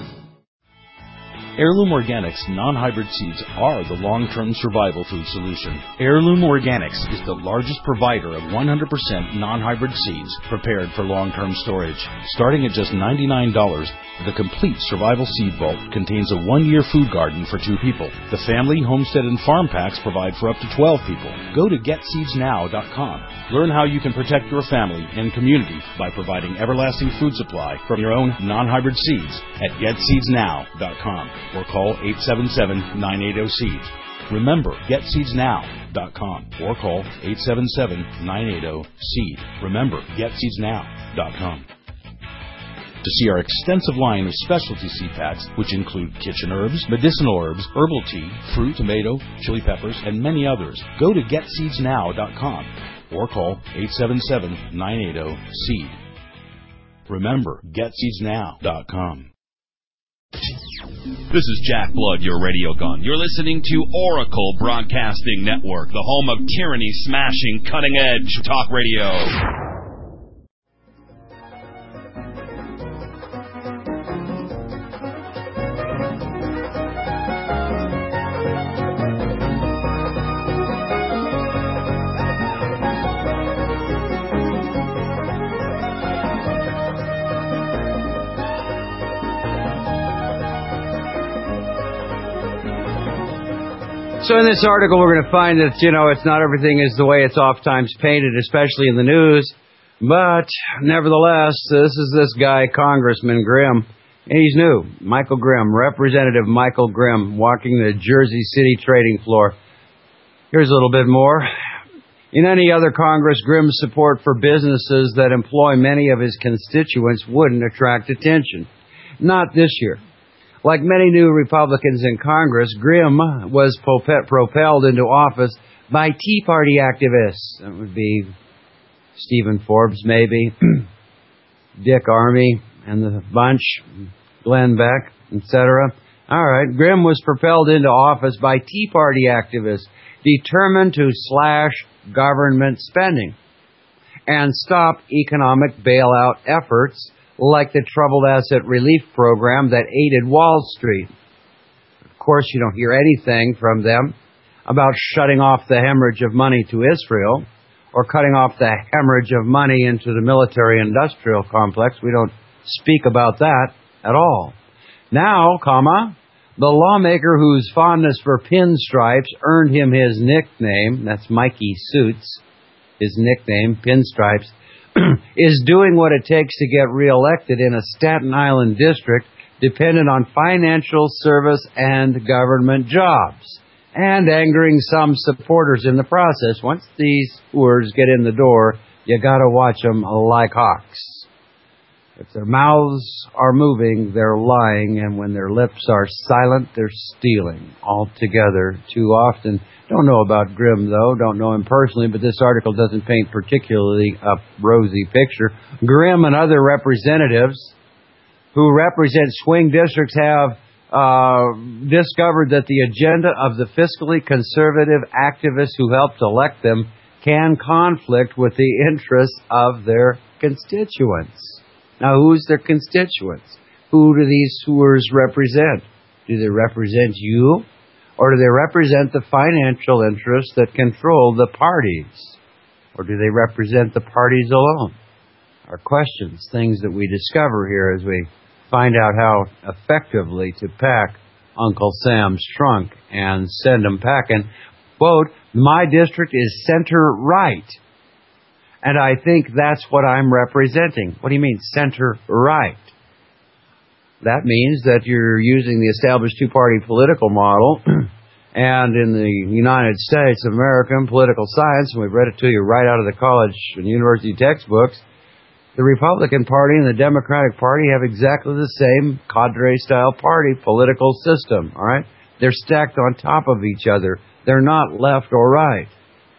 Heirloom Organics non-hybrid seeds are the long-term survival food solution. Heirloom Organics is the largest provider of one hundred percent non-hybrid seeds prepared for long-term storage. Starting at just ninety-nine dollars, the complete survival seed vault contains a one-year food garden for two people. The family, homestead, and farm packs provide for up to twelve people. Go to get seeds now dot com. Learn how you can protect your family and community by providing everlasting food supply from your own non-hybrid seeds at get seeds now dot com. Or call eight seven seven, nine eight zero, seed. Remember, get seeds now dot com or call eight seven seven, nine eight zero, seed. Remember, get seeds now dot com. To see our extensive line of specialty seed packs, which include kitchen herbs, medicinal herbs, herbal tea, fruit, tomato, chili peppers, and many others, go to get seeds now dot com or call eight seven seven, nine eight zero, seed. Remember, get seeds now dot com. This is Jack Blood, your radio gun. You're listening to Oracle Broadcasting Network, the home of tyranny-smashing, cutting-edge talk radio. So in this article, we're going to find that, you know, it's not everything is the way it's oftentimes painted, especially in the news. But nevertheless, this is this guy, Congressman Grimm. And he's new. Michael Grimm, Representative Michael Grimm, walking the Jersey City trading floor. Here's a little bit more. In any other Congress, Grimm's support for businesses that employ many of his constituents wouldn't attract attention. Not this year. Like many new Republicans in Congress, Grimm was propelled into office by Tea Party activists. That would be Stephen Forbes, maybe, Dick Armey and the bunch, Glenn Beck, et cetera. All right, Grimm was propelled into office by Tea Party activists determined to slash government spending and stop economic bailout efforts like the Troubled Asset Relief Program that aided Wall Street. Of course, you don't hear anything from them about shutting off the hemorrhage of money to Israel or cutting off the hemorrhage of money into the military-industrial complex. We don't speak about that at all. Now, comma, the lawmaker whose fondness for pinstripes earned him his nickname, that's Mikey Suits, his nickname, Pinstripes, is doing what it takes to get reelected in a Staten Island district dependent on financial service and government jobs, and angering some supporters in the process. Once these whores get in the door, you gotta watch them like hawks. If their mouths are moving, they're lying, and when their lips are silent, they're stealing altogether too often. Don't know about Grimm, though. Don't know him personally, but this article doesn't paint particularly a rosy picture. Grimm and other representatives who represent swing districts have uh, discovered that the agenda of the fiscally conservative activists who helped elect them can conflict with the interests of their constituents. Now, who's their constituents? Who do these whores represent? Do they represent you? Or do they represent the financial interests that control the parties? Or do they represent the parties alone? Are questions, things that we discover here as we find out how effectively to pack Uncle Sam's trunk and send him packing. Quote, my district is center-right. And I think that's what I'm representing. What do you mean, center-right? That means that you're using the established two-party political model. And in the United States of American political science, and we've read it to you right out of the college and university textbooks, the Republican Party and the Democratic Party have exactly the same cadre-style party political system, all right? They're stacked on top of each other. They're not left or right.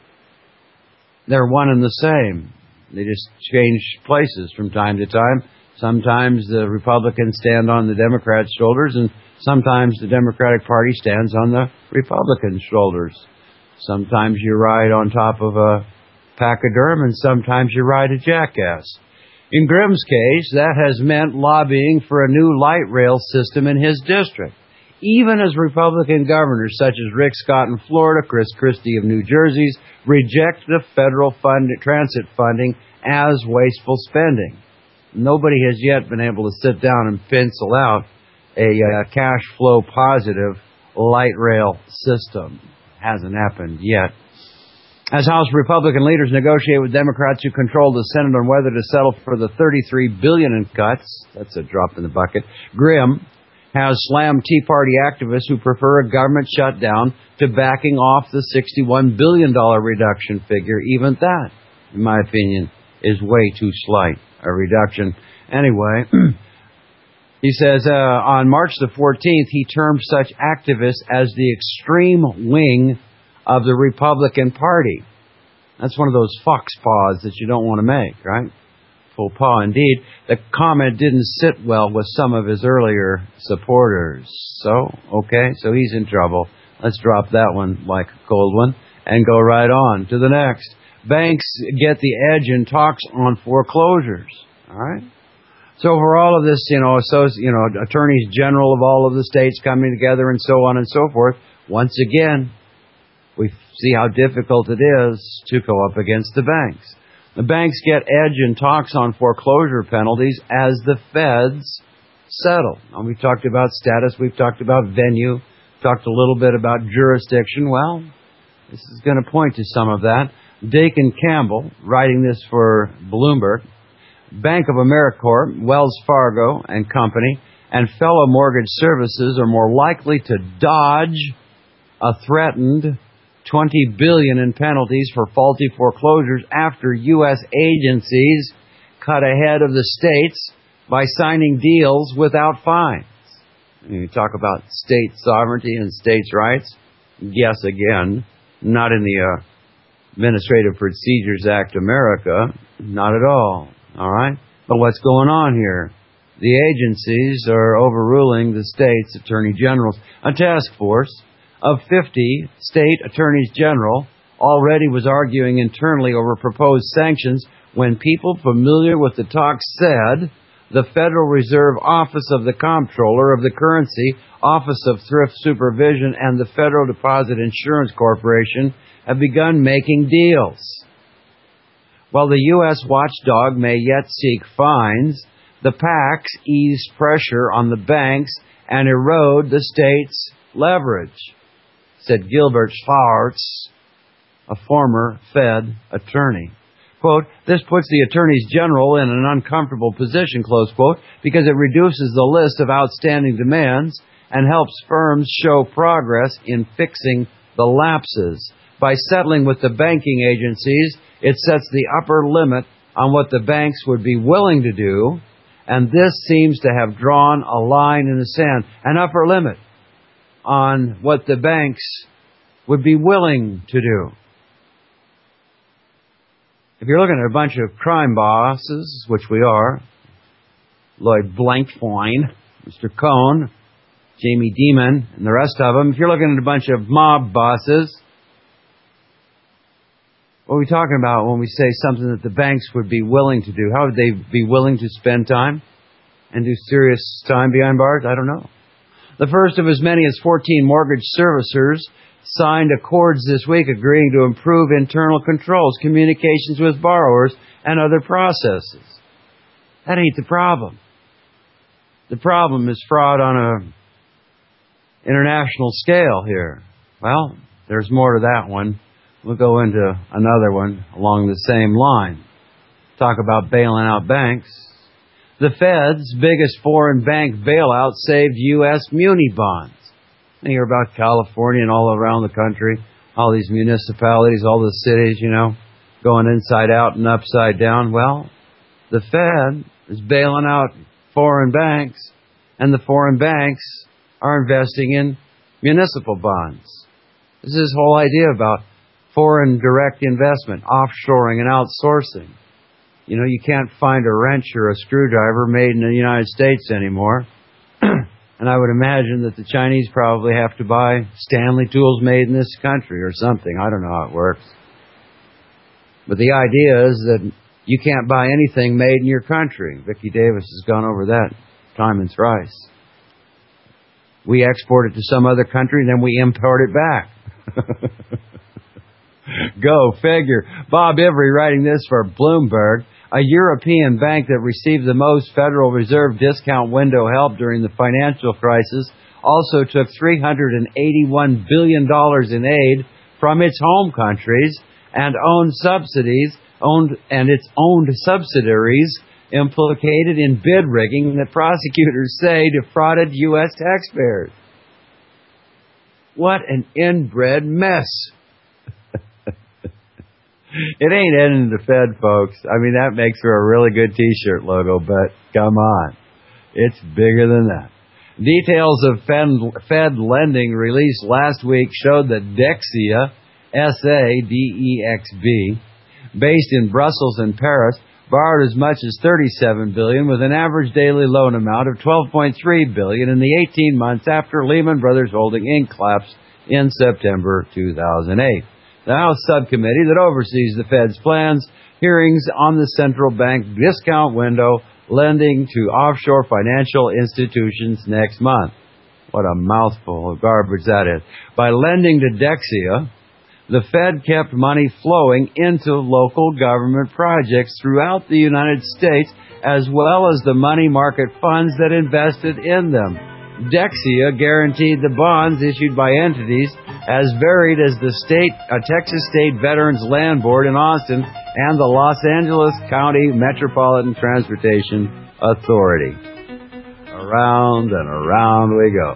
They're one and the same. They just change places from time to time. Sometimes the Republicans stand on the Democrats' shoulders, and sometimes the Democratic Party stands on the Republicans' shoulders. Sometimes you ride on top of a pachyderm, and sometimes you ride a jackass. In Grimm's case, that has meant lobbying for a new light rail system in his district, even as Republican governors such as Rick Scott in Florida, Chris Christie of New Jersey, reject the federal fund, transit funding as wasteful spending. Nobody has yet been able to sit down and pencil out a uh, cash flow positive light rail system. Hasn't happened yet. As House Republican leaders negotiate with Democrats who control the Senate on whether to settle for the thirty-three billion dollars in cuts, that's a drop in the bucket, Grimm has slammed Tea Party activists who prefer a government shutdown to backing off the sixty-one billion dollars reduction figure. Even that, in my opinion, is way too slight a reduction. Anyway, he says uh, on March the fourteenth, he termed such activists as the extreme wing of the Republican Party. That's one of those fox paws that you don't want to make, right? Faux pas indeed. The comment didn't sit well with some of his earlier supporters. So, okay, so he's in trouble. Let's drop that one like a cold one and go right on to the next. Banks get the edge in talks on foreclosures. All right? So for all of this, you know, so, you know, attorneys general of all of the states coming together and so on and so forth, once again, we see how difficult it is to go up against the banks. The banks get edge in talks on foreclosure penalties as the feds settle. And we've talked about status, we've talked about venue, talked a little bit about jurisdiction. Well, this is going to point to some of that. Dakin Campbell, writing this for Bloomberg, Bank of America, Wells Fargo and Company, and fellow mortgage services are more likely to dodge a threatened twenty billion dollars in penalties for faulty foreclosures after U S agencies cut ahead of the states by signing deals without fines. You talk about state sovereignty and states' rights. Yes, again, not in the uh, Administrative Procedures Act America, not at all. All right? But what's going on here? The agencies are overruling the state's attorney generals. A task force of fifty state attorneys general already was arguing internally over proposed sanctions when people familiar with the talks said the Federal Reserve Office of the Comptroller of the Currency, Office of Thrift Supervision, and the Federal Deposit Insurance Corporation have begun making deals. While the U S watchdog may yet seek fines, the PACs ease pressure on the banks and erode the state's leverage, said Gilbert Schwartz, a former Fed attorney. Quote, this puts the attorneys general in an uncomfortable position, close quote, because it reduces the list of outstanding demands and helps firms show progress in fixing the lapses. By settling with the banking agencies, it sets the upper limit on what the banks would be willing to do, and this seems to have drawn a line in the sand, an upper limit on what the banks would be willing to do. If you're looking at a bunch of crime bosses, which we are, Lloyd Blankfein, Mister Cohn, Jamie Dimon, and the rest of them, if you're looking at a bunch of mob bosses, what are we talking about when we say something that the banks would be willing to do? How would they be willing to spend time and do serious time behind bars? I don't know. The first of as many as fourteen mortgage servicers signed accords this week agreeing to improve internal controls, communications with borrowers, and other processes. That ain't the problem. The problem is fraud on a international scale here. Well, there's more to that one. We'll go into another one along the same line. Talk about bailing out banks. The Fed's biggest foreign bank bailout saved U S muni bonds. You hear about California and all around the country, all these municipalities, all the cities, you know, going inside out and upside down. Well, the Fed is bailing out foreign banks, and the foreign banks are investing in municipal bonds. This is this whole idea about foreign direct investment, offshoring and outsourcing. You know, you can't find a wrench or a screwdriver made in the United States anymore. And I would imagine that the Chinese probably have to buy Stanley tools made in this country or something. I don't know how it works. But the idea is that you can't buy anything made in your country. Vicki Davis has gone over that time and thrice. We export it to some other country, then we import it back. Go figure. Bob Ivory writing this for Bloomberg. A European bank that received the most Federal Reserve discount window help during the financial crisis also took three hundred eighty-one billion dollars in aid from its home countries and owned subsidies, owned and its owned subsidiaries implicated in bid rigging that prosecutors say defrauded U S taxpayers. What an inbred mess. It ain't ending the Fed, folks. I mean, that makes for a really good T-shirt logo, but come on. It's bigger than that. Details of Fed, Fed lending released last week showed that Dexia, S A D E X B, based in Brussels and Paris, borrowed as much as thirty-seven billion dollars with an average daily loan amount of twelve point three billion dollars in the eighteen months after Lehman Brothers Holdings Incorporated collapsed in September two thousand eight. The House subcommittee that oversees the Fed's plans hearings on the central bank discount window lending to offshore financial institutions next month. What a mouthful of garbage that is. By lending to Dexia, the Fed kept money flowing into local government projects throughout the United States, as well as the money market funds that invested in them. Dexia guaranteed the bonds issued by entities as varied as the state, uh, Texas State Veterans Land Board in Austin and the Los Angeles County Metropolitan Transportation Authority. Around and around we go.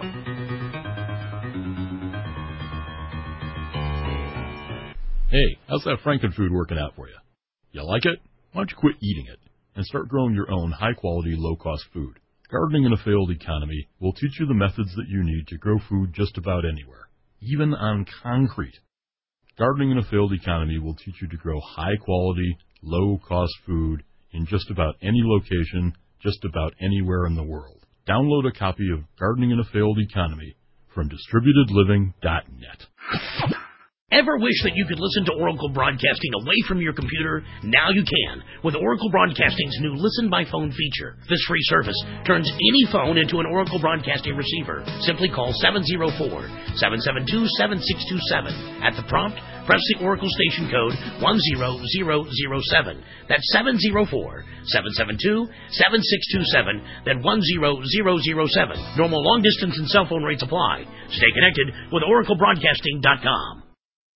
Hey, how's that Frankenfood working out for you? You like it? Why don't you quit eating it and start growing your own high-quality, low-cost food? Gardening in a failed economy will teach you the methods that you need to grow food just about anywhere, even on concrete. Gardening in a failed economy will teach you to grow high-quality, low-cost food in just about any location, just about anywhere in the world. Download a copy of Gardening in a Failed Economy from distributed living dot net. Ever wish that you could listen to Oracle Broadcasting away from your computer? Now you can, with Oracle Broadcasting's new Listen by Phone feature. This free service turns any phone into an Oracle Broadcasting receiver. Simply call seven oh four, seven seven two, seven six two seven. At the prompt, press the Oracle station code one zero zero zero seven. That's seven oh four, seven seven two, seven six two seven, then one zero zero zero seven. Normal long distance and cell phone rates apply. Stay connected with Oracle Broadcasting dot com.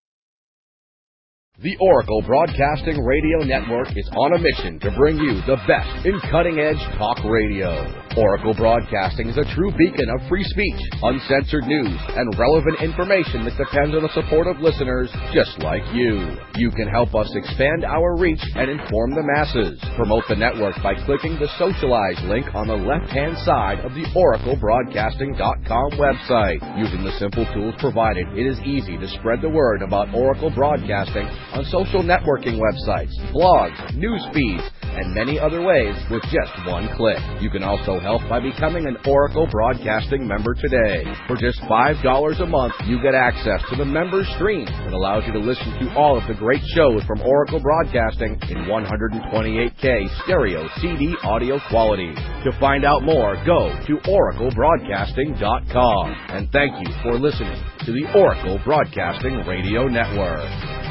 The Oracle Broadcasting Radio Network is on a mission to bring you the best in cutting-edge talk radio. Oracle Broadcasting is a true beacon of free speech, uncensored news, and relevant information that depends on the support of listeners just like you. You can help us expand our reach and inform the masses. Promote the network by clicking the Socialize link on the left-hand side of the Oracle Broadcasting dot com website. Using the simple tools provided, it is easy to spread the word about Oracle Broadcasting on social networking websites, blogs, news feeds, and many other ways with just one click. You can also help by becoming an Oracle Broadcasting member today. For just five dollars a month, you get access to the member stream that allows you to listen to all of the great shows from Oracle Broadcasting in one twenty-eight K stereo C D audio quality. To find out more, go to oracle broadcasting dot com. And thank you for listening to the Oracle Broadcasting Radio Network.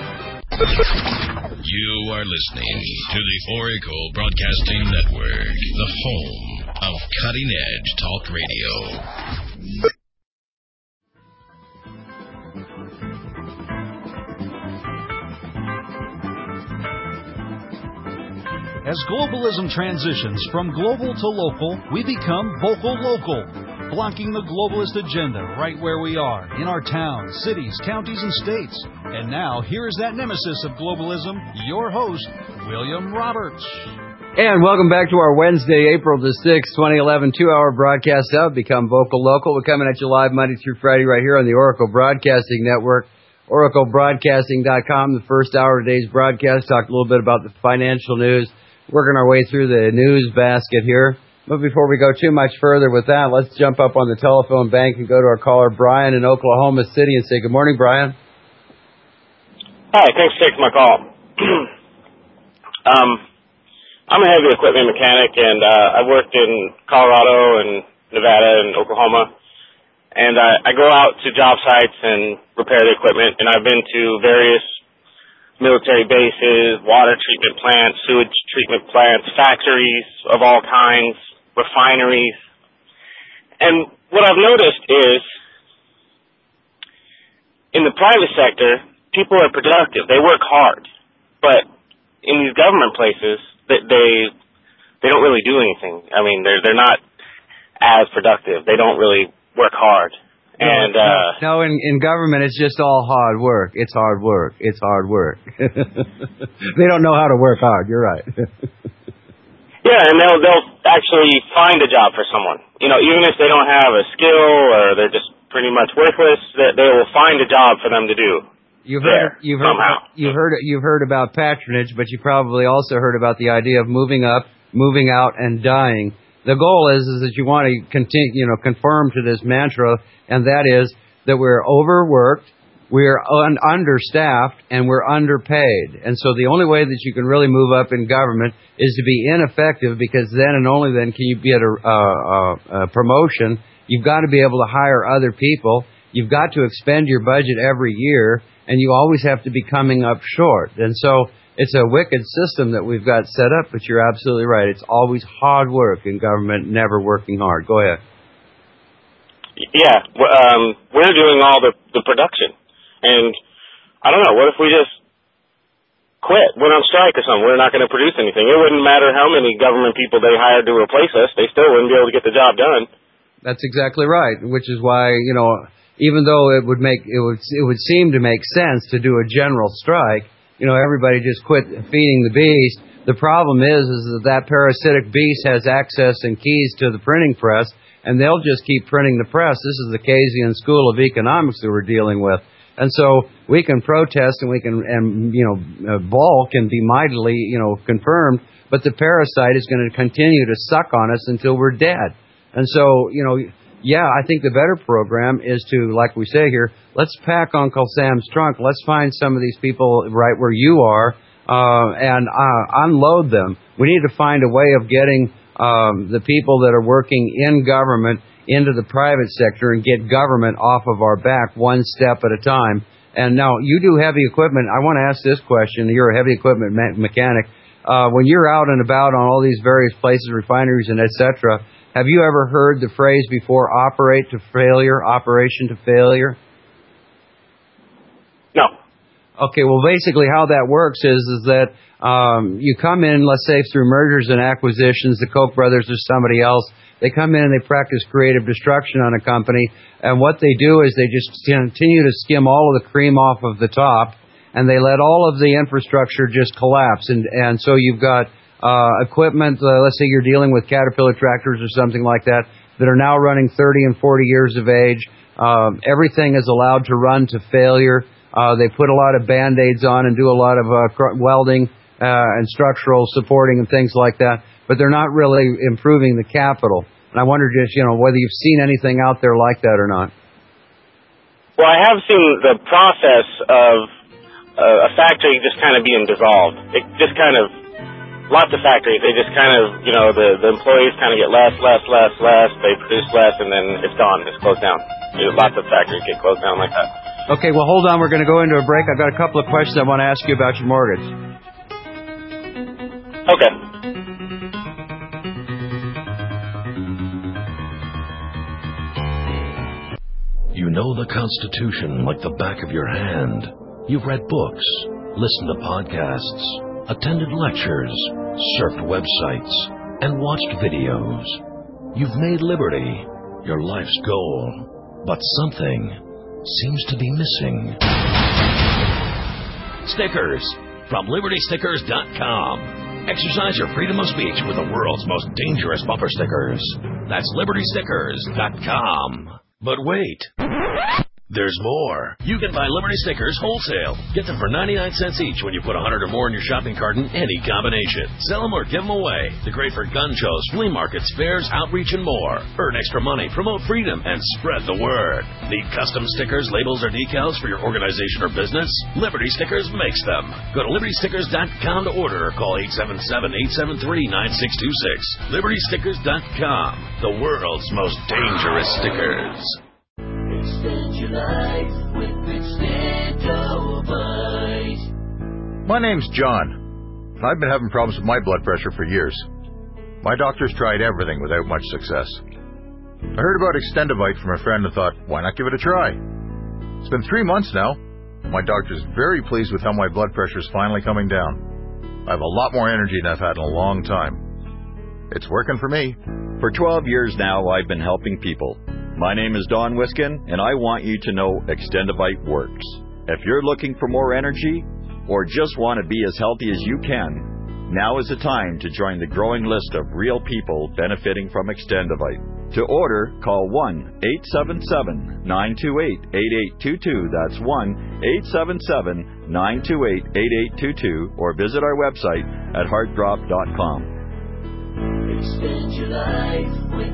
You are listening to the Oracle Broadcasting Network, the home of cutting-edge talk radio. As globalism transitions from global to local, we become vocal local, blocking the globalist agenda right where we are, in our towns, cities, counties, and states. And now, here is that nemesis of globalism, your host, William Roberts. And welcome back to our Wednesday, April the sixth, twenty eleven, two-hour broadcast of Become Vocal Local. We're coming at you live Monday through Friday right here on the Oracle Broadcasting Network, oracle broadcasting dot com. The first hour of today's broadcast talked a little bit about the financial news, working our way through the news basket here. But before we go too much further with that, let's jump up on the telephone bank and go to our caller, Brian in Oklahoma City, and say good morning, Brian. Hi, thanks for taking my call. um, I'm a heavy equipment mechanic, and uh, I've worked in Colorado and Nevada and Oklahoma. And I, I go out to job sites and repair the equipment, and I've been to various military bases, water treatment plants, sewage treatment plants, factories of all kinds, refineries. And what I've noticed is in the private sector, people are productive. They work hard. But in these government places, they they don't really do anything. I mean, they're they're not as productive. They don't really work hard. And no, uh no in, in government, it's just all hard work. It's hard work. It's hard work. They don't know how to work hard. You're right. Yeah, and they'll they'll actually find a job for someone. You know, even if they don't have a skill or they're just pretty much worthless, they, they will find a job for them to do. You've heard, you've heard, somehow. you've heard, you've heard about patronage, but you probably also heard about the idea of moving up, moving out, and dying. The goal is, is that you want to continue, you know, conform to this mantra, and that is that we're overworked, we're un- understaffed, and we're underpaid. And so the only way that you can really move up in government is to be ineffective, because then and only then can you get a, a, a promotion. You've got to be able to hire other people. You've got to expend your budget every year, and you always have to be coming up short. And so it's a wicked system that we've got set up, but you're absolutely right. It's always hard work in government, never working hard. Go ahead. Yeah, um, we're doing all the, the production. And I don't know, what if we just quit, went on strike or something? We're not going to produce anything. It wouldn't matter how many government people they hired to replace us. They still wouldn't be able to get the job done. That's exactly right, which is why, you know, even though it would make it would it would seem to make sense to do a general strike, you know, everybody just quit feeding the beast. The problem is, is that that parasitic beast has access and keys to the printing press, and they'll just keep printing the press. This is the Keynesian School of Economics that we're dealing with. And so we can protest and we can, and, you know, balk and be mightily, you know, confirmed, but the parasite is going to continue to suck on us until we're dead. And so, you know, yeah, I think the better program is to, like we say here, let's pack Uncle Sam's trunk. Let's find some of these people right where you are uh, and uh, unload them. We need to find a way of getting um, the people that are working in government into the private sector and get government off of our back one step at a time. And now, you do heavy equipment. I want to ask this question. You're a heavy equipment me- mechanic. Uh, when you're out and about on all these various places, refineries and et cetera, have you ever heard the phrase before, operate to failure, operation to failure? No. Okay, well, basically how that works is, is that um, you come in, let's say, through mergers and acquisitions, the Koch brothers or somebody else, they come in and they practice creative destruction on a company, and what they do is they just continue to skim all of the cream off of the top, and they let all of the infrastructure just collapse. And, and so you've got uh, equipment, uh, let's say you're dealing with Caterpillar tractors or something like that, that are now running thirty and forty years of age. Um, everything is allowed to run to failure. Uh, they put a lot of Band-Aids on and do a lot of uh, cr- welding uh, and structural supporting and things like that, but they're not really improving the capital. And I wondered just, you know, whether you've seen anything out there like that or not. Well, I have seen the process of uh, a factory just kind of being dissolved. It just kind of, lots of factories, they just kind of, you know, the, the employees kind of get less, less, less, less, they produce less, and then it's gone, it's closed down. You know, lots of factories get closed down like that. Okay, well, hold on, we're going to go into a break. I've got a couple of questions I want to ask you about your mortgage. Okay. You know the Constitution like the back of your hand. You've read books, listened to podcasts, attended lectures, surfed websites, and watched videos. You've made liberty your life's goal, but something seems to be missing. Stickers from Liberty Stickers dot com. Exercise your freedom of speech with the world's most dangerous bumper stickers. That's Liberty Stickers dot com. But wait, there's more. You can buy Liberty Stickers wholesale. Get them for ninety-nine cents each when you put one hundred or more in your shopping cart in any combination. Sell them or give them away. They're great for gun shows, flea markets, fairs, outreach, and more. Earn extra money, promote freedom, and spread the word. Need custom stickers, labels, or decals for your organization or business? Liberty Stickers makes them. Go to Liberty Stickers dot com to order or call eight seven seven, eight seven three, nine six two six. Liberty Stickers dot com, the world's most dangerous stickers. Extend your life with Extendovite. My name's John. I've been having problems with my blood pressure for years. My doctor's tried everything without much success. I heard about Extendovite from a friend and thought, why not give it a try? It's been three months now. My doctor's very pleased with how my blood pressure's finally coming down. I have a lot more energy than I've had in a long time. It's working for me. For twelve years now, I've been helping people. My name is Don Wiskin, and I want you to know Extendovite works. If you're looking for more energy, or just want to be as healthy as you can, now is the time to join the growing list of real people benefiting from Extendovite. To order, call one eight seven seven, nine two eight, eight eight two two. That's one eight seven seven, nine two eight, eight eight two two, or visit our website at heartdrop dot com. Extend your life with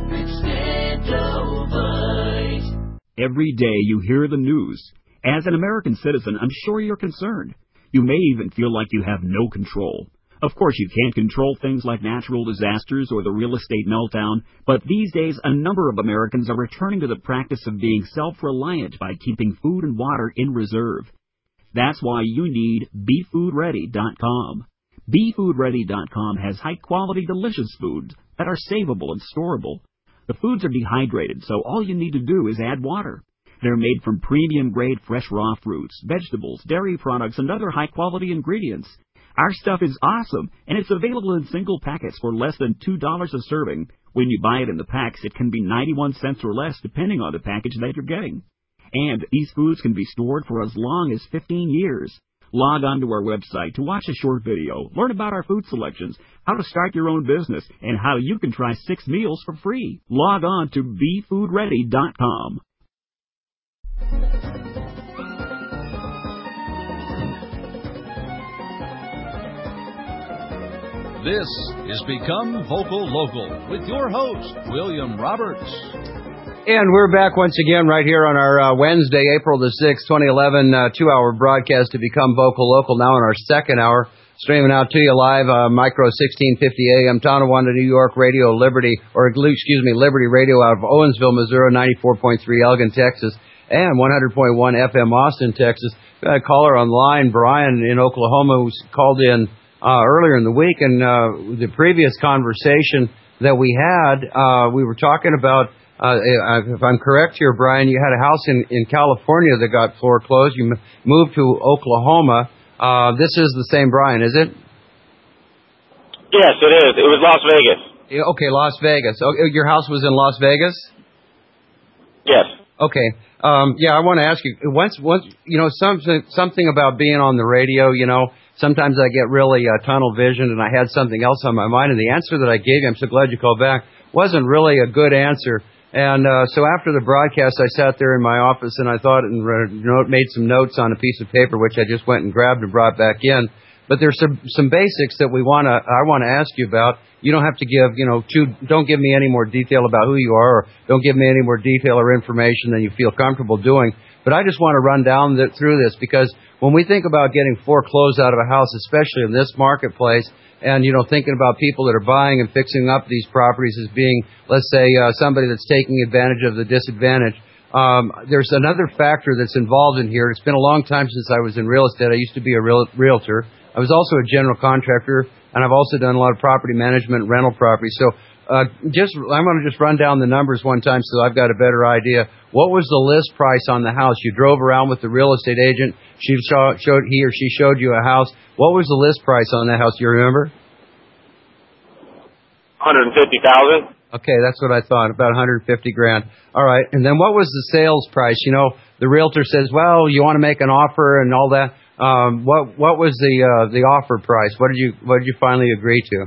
Extendovite. Every day you hear the news. As an American citizen, I'm sure you're concerned. You may even feel like you have no control. Of course, you can't control things like natural disasters or the real estate meltdown, but these days a number of Americans are returning to the practice of being self-reliant by keeping food and water in reserve. That's why you need Be Food Ready dot com. Be Food Ready dot com has high-quality, delicious foods that are savable and storable. The foods are dehydrated, so all you need to do is add water. They're made from premium-grade fresh raw fruits, vegetables, dairy products, and other high-quality ingredients. Our stuff is awesome, and it's available in single packets for less than two dollars a serving. When you buy it in the packs, it can be ninety-one cents or less, depending on the package that you're getting. And these foods can be stored for as long as fifteen years. Log on to our website to watch a short video, learn about our food selections, how to start your own business, and how you can try six meals for free. Log on to Be Food Ready dot com. This is Become Vocal Local with your host, William Roberts. And we're back once again right here on our uh, Wednesday, April the sixth, twenty eleven, uh, two-hour broadcast to Become Vocal Local, now in our second hour, streaming out to you live, uh, Micro sixteen fifty A M, Tonawanda, New York, Radio Liberty, or excuse me, Liberty Radio out of Owensville, Missouri, ninety-four point three Elgin, Texas, and one hundred point one F M Austin, Texas. We got a caller online, Brian in Oklahoma, who's called in uh, earlier in the week, and uh, the previous conversation that we had, uh, we were talking about Uh, if I'm correct here, Brian, you had a house in, in California that got foreclosed. You moved to Oklahoma. Uh, this is the same Brian, is it? Yes, it is. It was Las Vegas. Okay, Las Vegas. Oh, your house was in Las Vegas? Yes. Okay. Um, yeah, I want to ask you, once, once, you know, something, something about being on the radio, you know, sometimes I get really uh, tunnel vision, and I had something else on my mind, and the answer that I gave you, I'm so glad you called back, wasn't really a good answer. And uh, so after the broadcast, I sat there in my office and I thought and wrote, made some notes on a piece of paper, which I just went and grabbed and brought back in. But there's some some basics that we want to I want to ask you about. You don't have to give, you know, too, don't give me any more detail about who you are, or don't give me any more detail or information than you feel comfortable doing. But I just want to run down the, through this, because when we think about getting foreclosed out of a house, especially in this marketplace, and, you know, thinking about people that are buying and fixing up these properties as being, let's say, uh, somebody that's taking advantage of the disadvantage, um, there's another factor that's involved in here. It's been a long time since I was in real estate. I used to be a real, realtor. I was also a general contractor, and I've also done a lot of property management, rental property. So uh, just I'm going to just run down the numbers one time so I've got a better idea. What was the list price on the house? You drove around with the real estate agent. She saw, showed he or she showed you a house. What was the list price on that house? Do you remember? one hundred fifty thousand dollars. Okay, that's what I thought, about one hundred fifty grand. All right, and then what was the sales price? You know, the realtor says, well, you want to make an offer and all that. Um, what what was the uh, the offer price? What did you what did you finally agree to?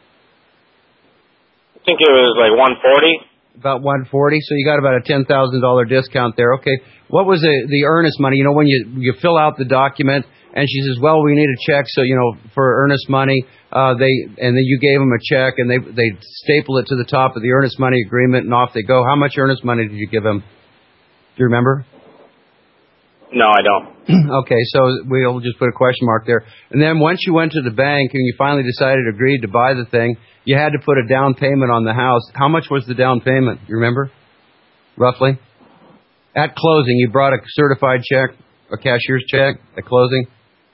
I think it was like one forty. About one forty. So you got about a ten thousand dollar discount there. Okay. What was the the earnest money? You know, when you you fill out the document and she says, well, we need a check, so you know, for earnest money, uh, they and then you gave them a check and they they staple it to the top of the earnest money agreement and off they go. How much earnest money did you give them? Do you remember? No, I don't. Okay, so we'll just put a question mark there. And then once you went to the bank and you finally decided, agreed to buy the thing, you had to put a down payment on the house. How much was the down payment? You remember? Roughly? At closing, you brought a certified check, a cashier's check at closing?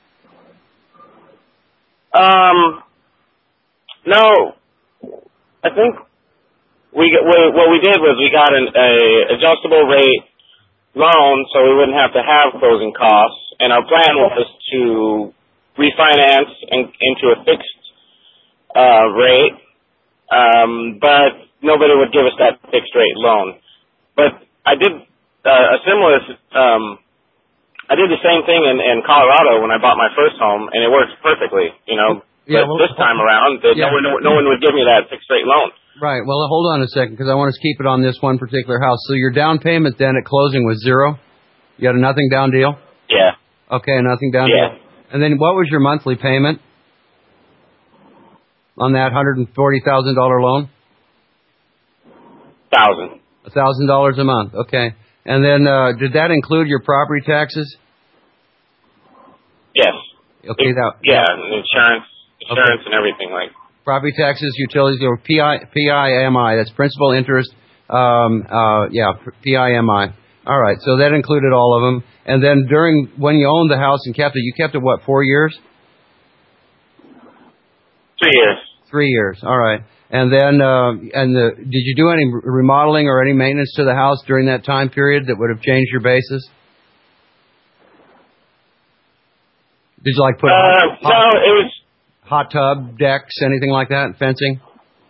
Um, no. I think we, we what we did was we got an a adjustable rate loan, so we wouldn't have to have closing costs. And our plan was to refinance in, into a fixed uh, rate, um, but nobody would give us that fixed rate loan. But I did uh, a similar. Um, I did the same thing in, in Colorado when I bought my first home, and it worked perfectly. You know, yeah, but well, this time around, that yeah. no one no one would give me that fixed rate loan. Right. Well, hold on a second, because I want to keep it on this one particular house. So your down payment then at closing was zero? You got a nothing down deal? Yeah. Okay, nothing down yeah. deal. And then what was your monthly payment on that one hundred forty thousand dollars loan? Thousand. A thousand dollars a month. Okay. And then uh, did that include your property taxes? Yes. Okay. It, that, yeah, and insurance, insurance, okay. and everything like. Property taxes, utilities, or P I, P I M I. That's principal, interest. Um, uh, yeah, P I M I. All right. So that included all of them. And then during when you owned the house and kept it, you kept it what? Four years? Three years. Three years. All right. And then, uh, and the, did you do any remodeling or any maintenance to the house during that time period that would have changed your basis? Did you like put? Uh, a hot, no, it was hot tub, decks, anything like that, fencing?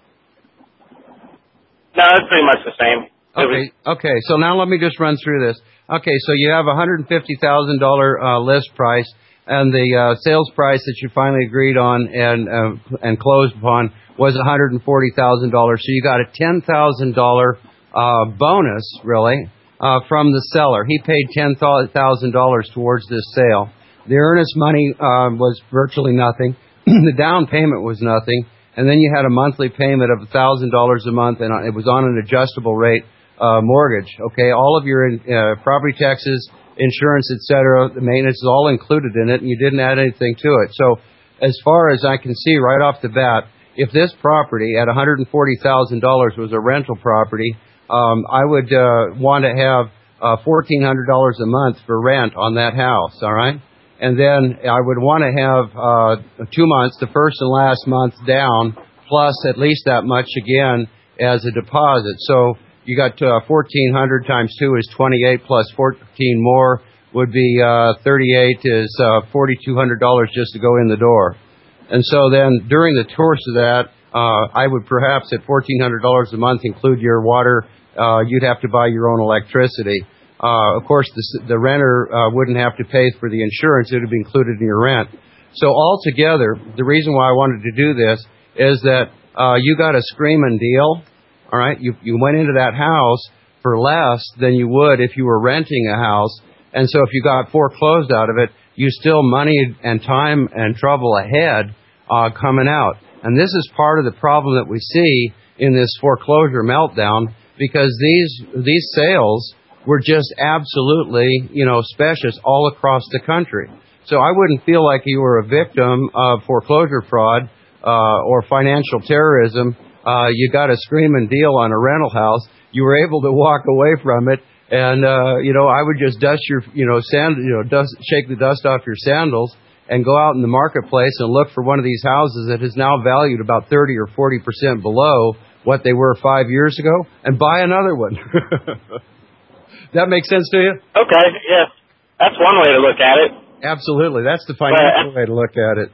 No, it's pretty much the same. Okay. Okay. So now let me just run through this. Okay. So you have a one hundred fifty thousand dollar uh, list price, and the uh, sales price that you finally agreed on and uh, and closed upon was one hundred forty thousand dollars. So you got a ten thousand dollar uh, bonus, really, uh, from the seller. He paid ten thousand dollars towards this sale. The earnest money uh, was virtually nothing. The down payment was nothing. And then you had a monthly payment of one thousand dollars a month, and it was on an adjustable rate uh, mortgage. Okay, all of your uh, property taxes, insurance, et cetera, the maintenance is all included in it, and you didn't add anything to it. So as far as I can see right off the bat, if this property at one hundred forty thousand dollars was a rental property, um, I would uh, want to have uh, fourteen hundred dollars a month for rent on that house, all right? And then I would want to have uh, two months, the first and last month down, plus at least that much again as a deposit. So you got uh, fourteen hundred times two is twenty-eight, plus fourteen more would be uh, thirty-eight, is uh, forty-two hundred dollars just to go in the door. And so then during the course of that, uh, I would perhaps at fourteen hundred dollars a month include your water. Uh, you'd have to buy your own electricity. Uh, of course, the, the renter uh, wouldn't have to pay for the insurance. It would be included in your rent. So altogether, the reason why I wanted to do this is that uh, you got a screaming deal. All right, you, you went into that house for less than you would if you were renting a house. And so if you got foreclosed out of it, you still money and time and trouble ahead uh, coming out. And this is part of the problem that we see in this foreclosure meltdown, because these these sales were just absolutely, you know, specious all across the country. So I wouldn't feel like you were a victim of foreclosure fraud uh, or financial terrorism. Uh, you got a screaming deal on a rental house. You were able to walk away from it, and uh, you know, I would just dust your, you know, sand, you know, dust, shake the dust off your sandals, and go out in the marketplace and look for one of these houses that is now valued about thirty or forty percent below what they were five years ago, and buy another one. That makes sense to you? Okay, yeah, that's one way to look at it. Absolutely, that's the financial way to look at it.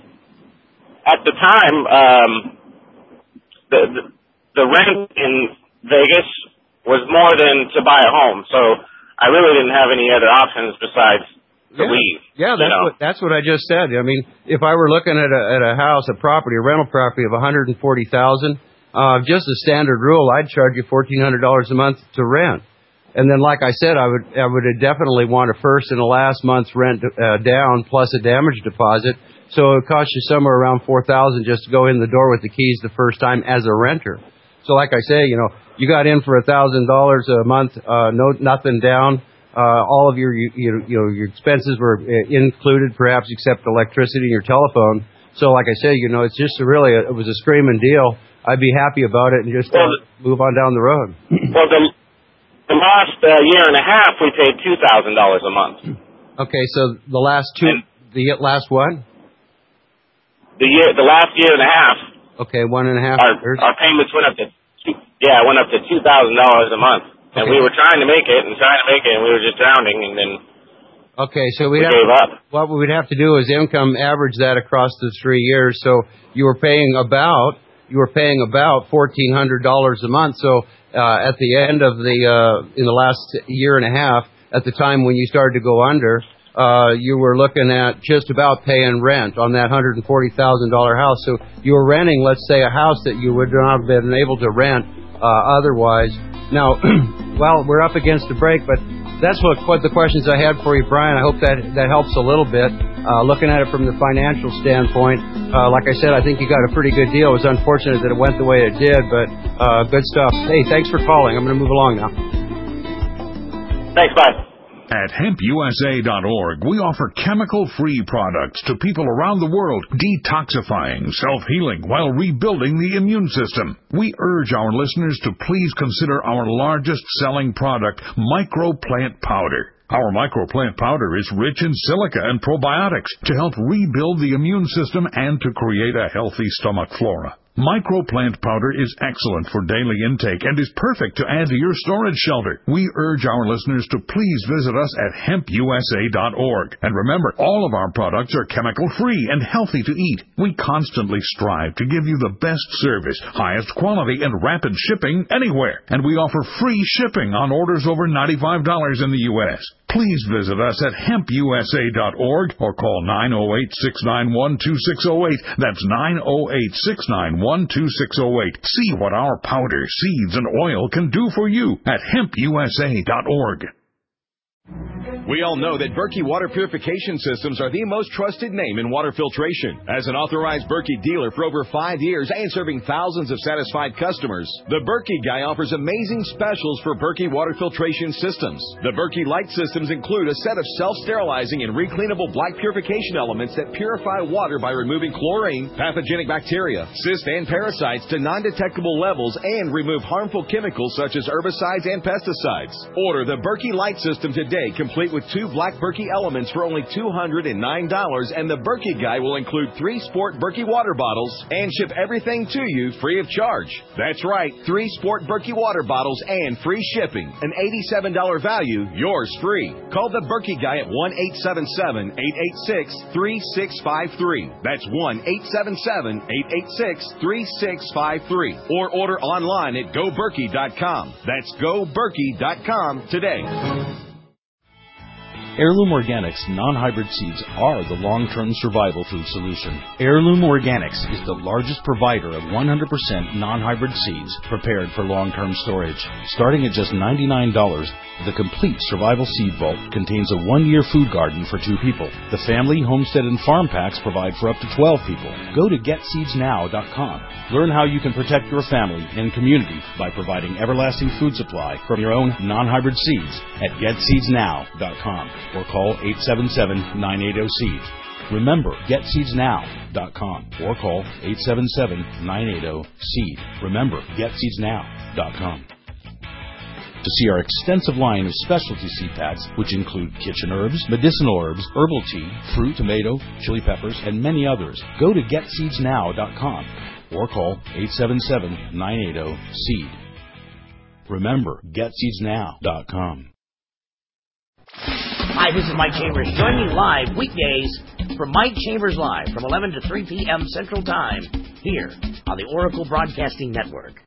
At the time, um, the, the the rent in Vegas was more than to buy a home, so I really didn't have any other options besides to yeah. leave. Yeah, that's what that's what I just said. I mean, if I were looking at a at a house, a property, a rental property of one hundred and forty thousand, uh, just a standard rule, I'd charge you fourteen hundred dollars a month to rent. And then, like I said, I would I would definitely want a first and a last month's rent uh, down plus a damage deposit. So it would cost you somewhere around four thousand just to go in the door with the keys the first time as a renter. So, like I say, you know, you got in for a thousand dollars a month, uh, no nothing down. Uh, all of your you, you know your expenses were included, perhaps except electricity and your telephone. So, like I say, you know, it's just a really a, it was a screaming deal. I'd be happy about it and just uh, move on down the road. Well, the The last uh, year and a half, we paid two thousand dollars a month. Okay, so the last two, and the last what? The year, the last year and a half. Okay, one and a half our, years. Our payments went up to, two, yeah, went up to two thousand dollars a month, and okay. we were trying to make it and trying to make it, and we were just drowning, and then. Okay, so we'd we have gave to, up. What we'd have to do is income average that across the three years. So you were paying about you were paying about fourteen hundred dollars a month. So uh, at the end of the uh, in the last year and a half, at the time when you started to go under, uh, you were looking at just about paying rent on that one hundred and forty thousand dollar house. So you were renting, let's say, a house that you would not have been able to rent uh, otherwise. Now, well, we're up against the break, but that's what, what the questions I had for you, Brian. I hope that that helps a little bit. Uh, looking at it from the financial standpoint, uh, like I said, I think you got a pretty good deal. It was unfortunate that it went the way it did, but uh, good stuff. Hey, thanks for calling. I'm going to move along now. Thanks, bye. At hemp U S A dot org, we offer chemical-free products to people around the world, detoxifying, self-healing, while rebuilding the immune system. We urge our listeners to please consider our largest-selling product, Microplant Powder. Our Microplant Powder is rich in silica and probiotics to help rebuild the immune system and to create a healthy stomach flora. Microplant Powder is excellent for daily intake and is perfect to add to your storage shelter. We urge our listeners to please visit us at hemp U S A dot org. And remember, all of our products are chemical-free and healthy to eat. We constantly strive to give you the best service, highest quality, and rapid shipping anywhere. And we offer free shipping on orders over ninety-five dollars in the U S Please visit us at hemp U S A dot org or call nine oh eight, six nine one, two six oh eight. That's nine oh eight, six nine one, two six oh eight. See what our powder, seeds, and oil can do for you at hemp U S A dot org. We all know that Berkey Water Purification Systems are the most trusted name in water filtration. As an authorized Berkey dealer for over five years and serving thousands of satisfied customers, the Berkey Guy offers amazing specials for Berkey Water Filtration Systems. The Berkey Light Systems include a set of self-sterilizing and recleanable black purification elements that purify water by removing chlorine, pathogenic bacteria, cysts, and parasites to non-detectable levels and remove harmful chemicals such as herbicides and pesticides. Order the Berkey Light System today, complete with two black Berkey elements for only two hundred nine dollars, and the Berkey Guy will include three Sport Berkey water bottles and ship everything to you free of charge. That's right, three Sport Berkey water bottles and free shipping. An eighty-seven dollars value, yours free. Call the Berkey Guy at one eight seven seven, eight eight six, three six five three. That's one eight seven seven, eight eight six, three six five three. Or order online at go berkey dot com. That's go berkey dot com today. Heirloom Organics non-hybrid seeds are the long-term survival food solution. Heirloom Organics is the largest provider of one hundred percent non-hybrid seeds prepared for long-term storage. Starting at just ninety-nine dollars, the complete survival seed vault contains a one-year food garden for two people. The family, homestead, and farm packs provide for up to twelve people. Go to get seeds now dot com. Learn how you can protect your family and community by providing everlasting food supply from your own non-hybrid seeds at get seeds now dot com or call eight seven seven, nine eight zero, seed. Remember, get seeds now dot com or call eight seven seven, nine eight zero, seed. Remember, get seeds now dot com. To see our extensive line of specialty seed packs, which include kitchen herbs, medicinal herbs, herbal tea, fruit, tomato, chili peppers, and many others, go to get seeds now dot com or call eight seven seven, nine eight zero, seed. Remember, get seeds now dot com. Hi, this is Mike Chambers. Join me live weekdays for Mike Chambers Live from eleven to three p.m. Central Time here on the Oracle Broadcasting Network.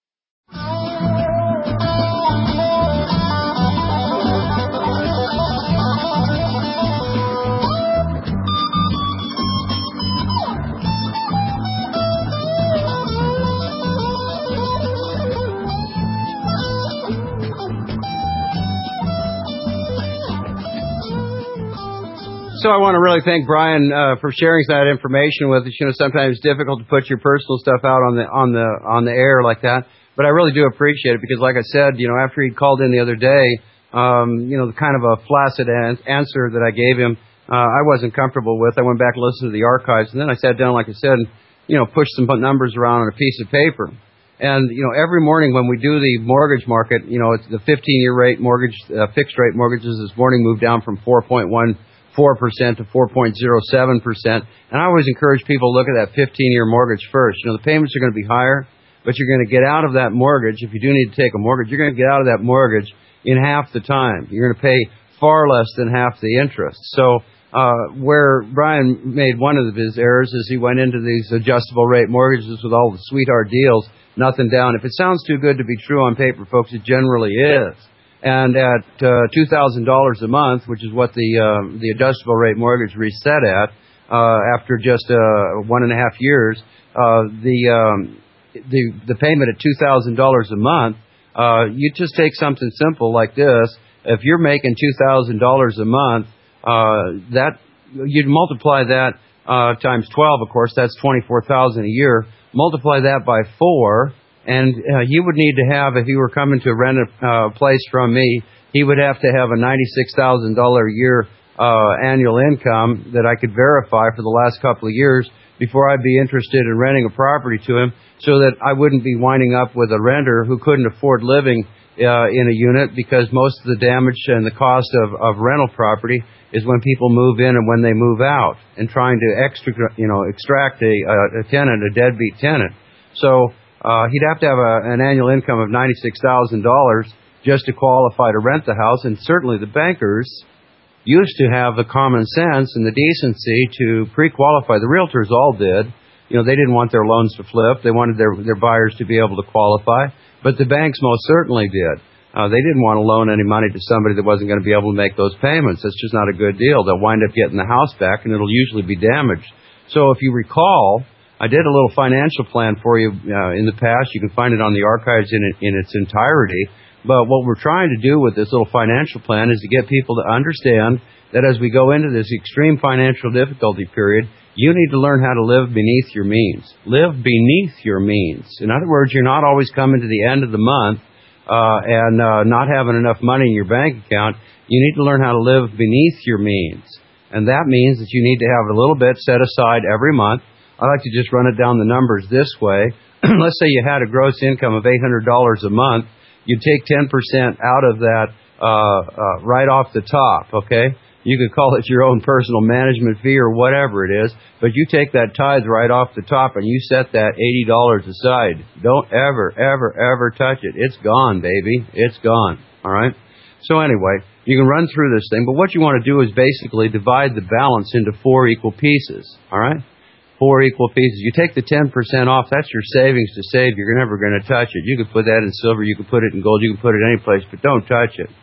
So I want to really thank Brian uh, for sharing that information with us. You know, sometimes it's difficult to put your personal stuff out on the on the on the air like that, but I really do appreciate it because, like I said, you know, after he called in the other day, um, you know, the kind of a flaccid an- answer that I gave him, uh, I wasn't comfortable with. I went back and listened to the archives, and then I sat down, like I said, and, you know, pushed some numbers around on a piece of paper. And, you know, every morning when we do the mortgage market, you know, it's the fifteen-year rate mortgage, uh, fixed-rate mortgages this morning moved down from four point one four percent to four point zero seven percent. And I always encourage people to look at that fifteen-year mortgage first. You know, the payments are going to be higher, but you're going to get out of that mortgage. If you do need to take a mortgage, you're going to get out of that mortgage in half the time. You're going to pay far less than half the interest. So uh, where Brian made one of his errors is he went into these adjustable rate mortgages with all the sweetheart deals, nothing down. If it sounds too good to be true on paper, folks, it generally is. And at uh, two thousand dollars a month, which is what the uh, the adjustable rate mortgage reset at uh, after just uh, one and a half years, uh, the um, the the payment at two thousand dollars a month, uh, you just take something simple like this. If you're making two thousand dollars a month, uh, that you'd multiply that uh, times twelve. Of course, that's twenty-four thousand dollars a year. Multiply that by four. And uh, you would need to have, if you were coming to rent a uh, place from me, he would have to have a ninety-six thousand dollars a year uh, annual income that I could verify for the last couple of years before I'd be interested in renting a property to him, so that I wouldn't be winding up with a renter who couldn't afford living uh, in a unit, because most of the damage and the cost of, of rental property is when people move in and when they move out, and trying to extra, you know, extract a, a tenant, a deadbeat tenant. So Uh, he'd have to have a, an annual income of ninety-six thousand dollars just to qualify to rent the house, and certainly the bankers used to have the common sense and the decency to pre-qualify. The realtors all did. You know, they didn't want their loans to flip. They wanted their, their buyers to be able to qualify, but the banks most certainly did. Uh, they didn't want to loan any money to somebody that wasn't going to be able to make those payments. That's just not a good deal. They'll wind up getting the house back, and it'll usually be damaged. So if you recall, I did a little financial plan for you uh, in the past. You can find it on the archives in, in its entirety. But what we're trying to do with this little financial plan is to get people to understand that as we go into this extreme financial difficulty period, you need to learn how to live beneath your means. Live beneath your means. In other words, you're not always coming to the end of the month uh, and uh, not having enough money in your bank account. You need to learn how to live beneath your means. And that means that you need to have a little bit set aside every month. I like to just run it down the numbers this way. Let's say you had a gross income of eight hundred dollars a month. You'd take ten percent out of that uh, uh, right off the top, okay? You could call it your own personal management fee or whatever it is, but you take that tithe right off the top and you set that eighty dollars aside. Don't ever, ever, ever touch it. It's gone, baby. It's gone, all right? So anyway, you can run through this thing, but what you want to do is basically divide the balance into four equal pieces, all right? Four equal pieces. You take the ten percent off, that's your savings to save. You're never going to touch it. You could put that in silver, you could put it in gold, you can put it any place, but don't touch it.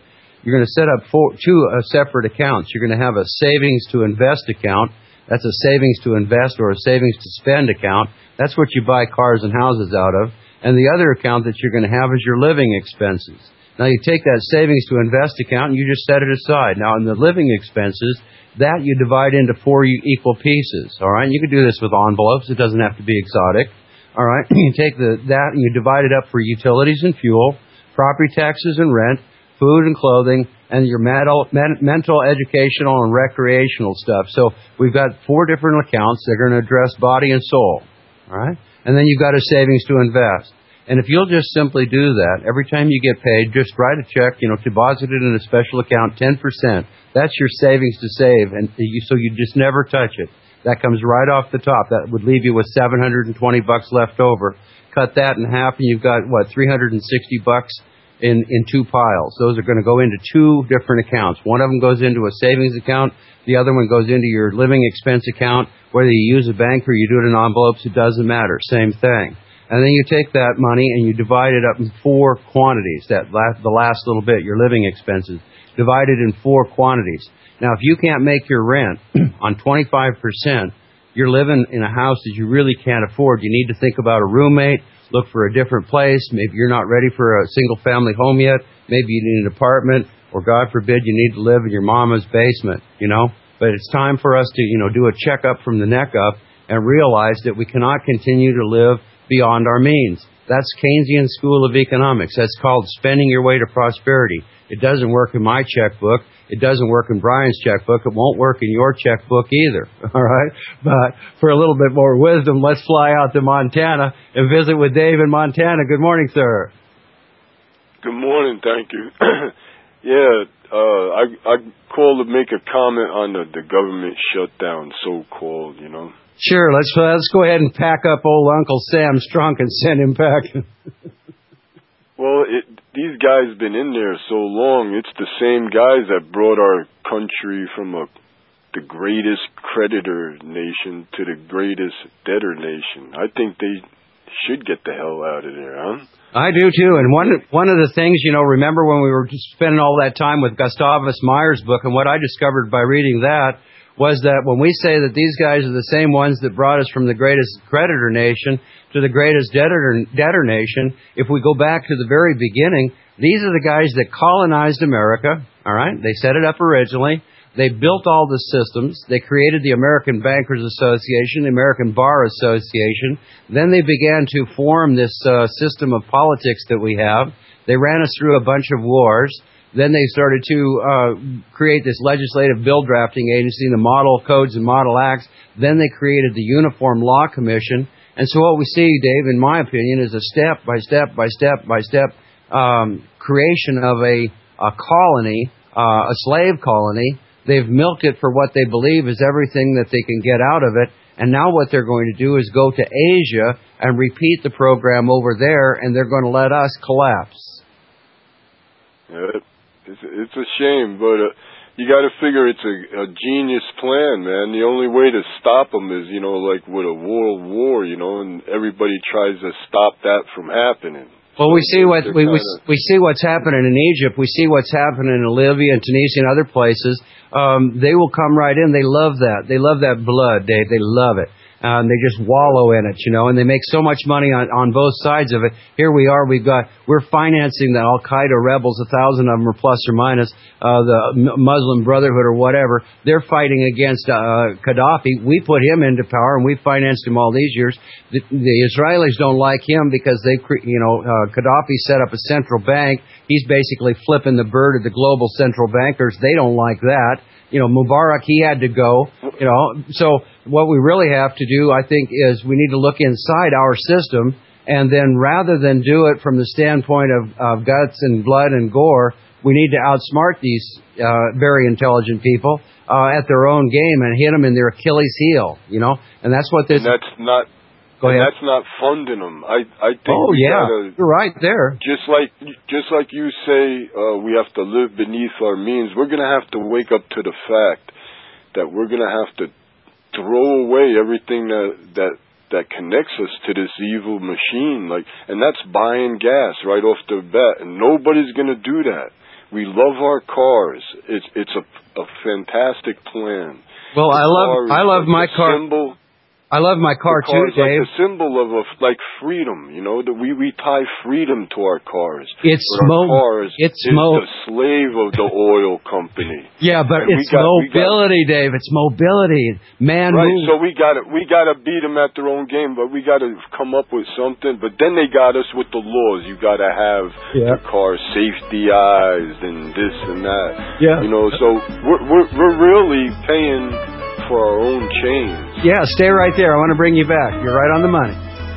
you're going to set up four, two uh, separate accounts. You're going to have a savings to invest account. That's a savings to invest or a savings to spend account. That's what you buy cars and houses out of. And the other account that you're going to have is your living expenses. Now, you take that savings to invest account and you just set it aside. Now, in the living expenses, that you divide into four equal pieces. All right? You can do this with envelopes. It doesn't have to be exotic. All right? You take the, that and you divide it up for utilities and fuel, property taxes and rent, food and clothing, and your mental, mental, educational, and recreational stuff. So we've got four different accounts that are going to address body and soul. All right? And then you've got a savings to invest. And if you'll just simply do that, every time you get paid, just write a check, you know, deposit it in a special account, ten percent. That's your savings to save, and you, so you just never touch it. That comes right off the top. That would leave you with seven hundred twenty bucks left over. Cut that in half, and you've got, what, three hundred sixty bucks in, in two piles. Those are going to go into two different accounts. One of them goes into a savings account. The other one goes into your living expense account. Whether you use a bank or you do it in envelopes, it doesn't matter. Same thing. And then you take that money and you divide it up in four quantities, that last, the last little bit, your living expenses, divided in four quantities. Now, if you can't make your rent on twenty-five percent, you're living in a house that you really can't afford. You need to think about a roommate, look for a different place. Maybe you're not ready for a single-family home yet. Maybe you need an apartment, or God forbid, you need to live in your mama's basement, you know. But it's time for us to, you know, do a checkup from the neck up and realize that we cannot continue to live beyond our means. That's Keynesian School of Economics. That's called spending your way to prosperity. It doesn't work in my checkbook. It doesn't work in Brian's checkbook. It won't work in your checkbook either. All right? But for a little bit more wisdom, let's fly out to Montana and visit with Dave in Montana. Good morning, sir. Good morning. Thank you. yeah, uh, I, I called to make a comment on the, the government shutdown, so-called, you know. Sure, let's uh, let's go ahead and pack up old Uncle Sam's trunk and send him back. Well, it, these guys been in there so long. It's the same guys that brought our country from a, the greatest creditor nation to the greatest debtor nation. I think they should get the hell out of there, huh? I do too. And one one of the things, you know, remember when we were just spending all that time with Gustavus Meyer's book, and what I discovered by reading that was that when we say that these guys are the same ones that brought us from the greatest creditor nation to the greatest debtor, debtor nation, if we go back to the very beginning, these are the guys that colonized America, all right? They set it up originally. They built all the systems. They created the American Bankers Association, the American Bar Association. Then they began to form this uh, system of politics that we have. They ran us through a bunch of wars. Then they started to uh, create this legislative bill drafting agency, the Model Codes and Model Acts. Then they created the Uniform Law Commission. And so what we see, Dave, in my opinion, is a step by step by step by step um, creation of a, a colony, uh, a slave colony. They've milked it for what they believe is everything that they can get out of it. And now what they're going to do is go to Asia and repeat the program over there, and they're going to let us collapse. Yeah. It's, it's a shame, but uh, you got to figure it's a, a genius plan, man. The only way to stop them is, you know, like with a world war, you know, and everybody tries to stop that from happening. Well, we see what we, we we see what's happening in Egypt. We see what's happening in Libya and Tunisia and other places. Um, they will come right in. They love that. They love that blood, Dave. They love it. Uh, and they just wallow in it, you know, and they make so much money on, on both sides of it. Here we are, we've got, we're financing the Al-Qaeda rebels, a thousand of them are plus or minus, uh, the Muslim Brotherhood or whatever. They're fighting against uh, Gaddafi. We put him into power and we financed him all these years. The, the Israelis don't like him because they, you know, uh, Gaddafi set up a central bank. He's basically flipping the bird of the global central bankers. They don't like that. You know, Mubarak, he had to go, you know. So what we really have to do, I think, is we need to look inside our system, and then rather than do it from the standpoint of, of guts and blood and gore, we need to outsmart these uh, very intelligent people uh, at their own game and hit them in their Achilles heel, you know. And that's what this... And that's not... Go ahead. And that's not funding them. I I think. Oh we yeah, gotta, you're right there. Just like just like you say, uh, we have to live beneath our means. We're going to have to wake up to the fact that we're going to have to throw away everything that that that connects us to this evil machine. Like, and that's buying gas right off the bat. And nobody's going to do that. We love our cars. It's it's a a fantastic plan. Well, the I love I love like my car. Symbol, I love my car the car too, is like Dave. a symbol of, of like freedom. You know that we we tie freedom to our cars. It's but our mo- cars it's is mo- the slave of the oil company. Yeah, but And it's we got, mobility, we got, Dave. It's mobility. Man, right? moves. So we got to we got to beat them at their own game, but we got to come up with something. But then they got us with the laws. You got to have yeah. your car safety eyes and this and that. Yeah. You know, so we're we're, we're really paying for our own chains. Yeah, stay right there. I want to bring you back. You're right on the money.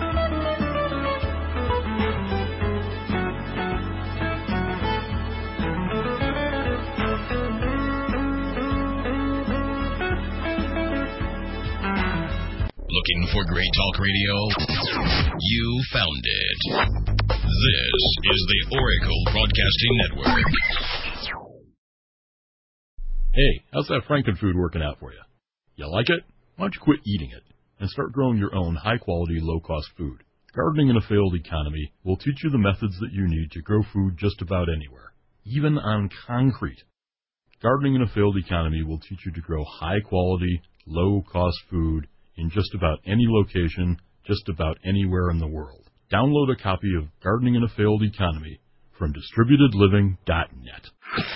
Looking for great talk radio? You found it. This is the Oracle Broadcasting Network. Hey, how's that Frankenfood working out for you? You like it? Why don't you quit eating it and start growing your own high-quality, low-cost food? Gardening in a failed economy will teach you the methods that you need to grow food just about anywhere, even on concrete. Gardening in a failed economy will teach you to grow high-quality, low-cost food in just about any location, just about anywhere in the world. Download a copy of Gardening in a Failed Economy from distributed living dot net.